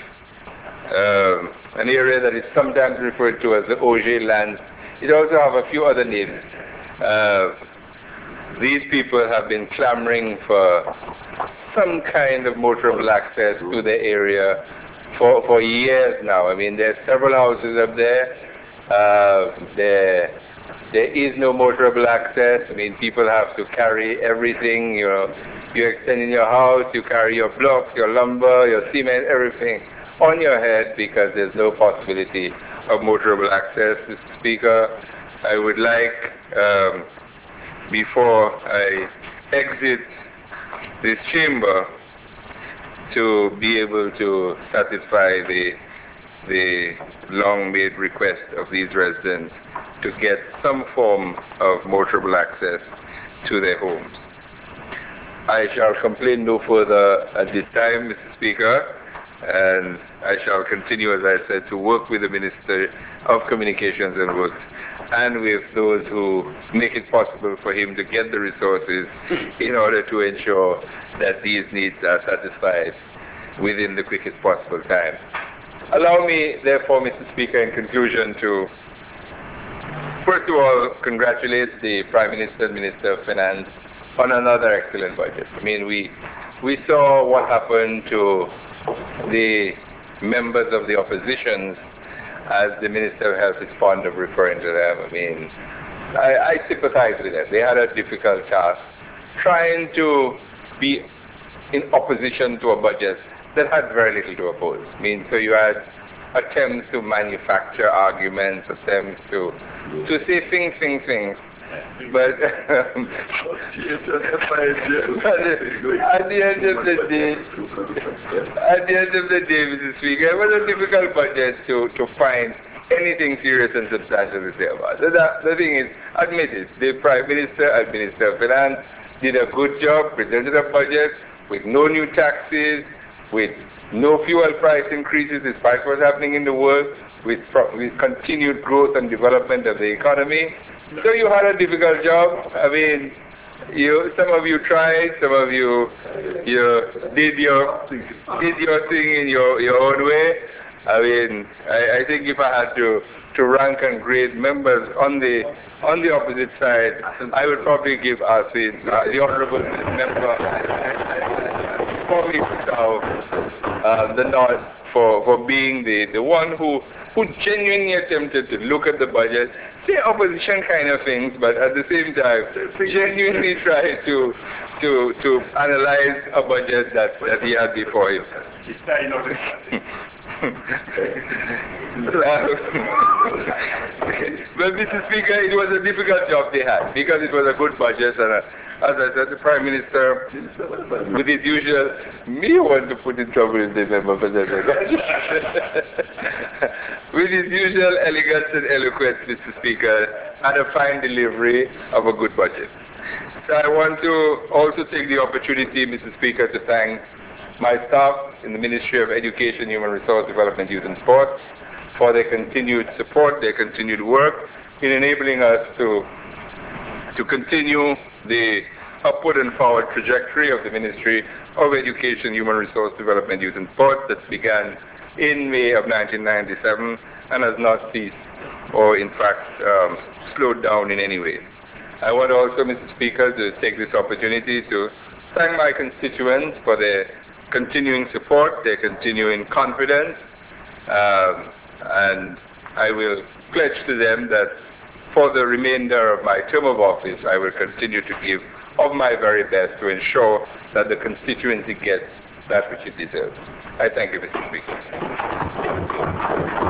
um, an area that is sometimes referred to as the Auger lands, it also have a few other names. Uh, these people have been clamoring for some kind of motorable access to the area for, for years now. I mean, there's several houses up there. Uh, there, there is no motorable access. I mean, people have to carry everything. You know, you extend in your house, you carry your blocks, your lumber, your cement, everything on your head because there's no possibility of motorable access. Mister Speaker, I would like, um, before I exit this chamber, to be able to satisfy the the long-made request of these residents to get some form of motorable access to their homes. I shall complain no further at this time, Mister Speaker, and I shall continue, as I said, to work with the Minister of Communications and Works and with those who make it possible for him to get the resources in order to ensure that these needs are satisfied within the quickest possible time. Allow me, therefore, Mister Speaker, in conclusion, to first of all congratulate the Prime Minister and Minister of Finance on another excellent budget. I mean, we we saw what happened to the members of the oppositions, as the Minister of Health is fond of referring to them. I mean, I, I sympathize with them. They had a difficult task trying to be in opposition to a budget that had very little to oppose. I mean, so you had attempts to manufacture arguments, attempts to to say things, things, things. But um, at the end of the day, at the end of the day, Mister Speaker, it was a difficult budget to, to find anything serious and substantial to say about. So that, the thing is, admit it, the Prime Minister and Minister of Finance did a good job, presented a budget with no new taxes, with no fuel price increases despite what's happening in the world, with, with continued growth and development of the economy. So you had a difficult job. I mean, you, some of you tried, some of you, you did your, did your thing in your, your own way. I mean, I, I think if I had to, to rank and grade members on the, on the opposite side, I would probably give Asin, uh, the honorable member, probably uh, the nod for, for being the, the one who, who genuinely attempted to look at the budget, say opposition kind of things, but at the same time, genuinely try to to to analyze a budget that, that he had before him. Well, Mister Speaker, it was a difficult job they had because it was a good budget and a, as I said, the Prime Minister, with his usual, me want to put in trouble in the member for that. With his usual elegance and eloquence, Mister Speaker, and a fine delivery of a good budget. So I want to also take the opportunity, Mister Speaker, to thank my staff in the Ministry of Education, Human Resource Development, Youth and Sports for their continued support, their continued work in enabling us to, to continue the upward and forward trajectory of the Ministry of Education, Human Resource Development, Youth and Sports that began in May of nineteen ninety-seven and has not ceased or in fact um, slowed down in any way. I want also, Mister Speaker, to take this opportunity to thank my constituents for their continuing support, their continuing confidence, um, and I will pledge to them that for the remainder of my term of office, I will continue to give of my very best to ensure that the constituency gets that which it deserves. I thank you, Mister Speaker.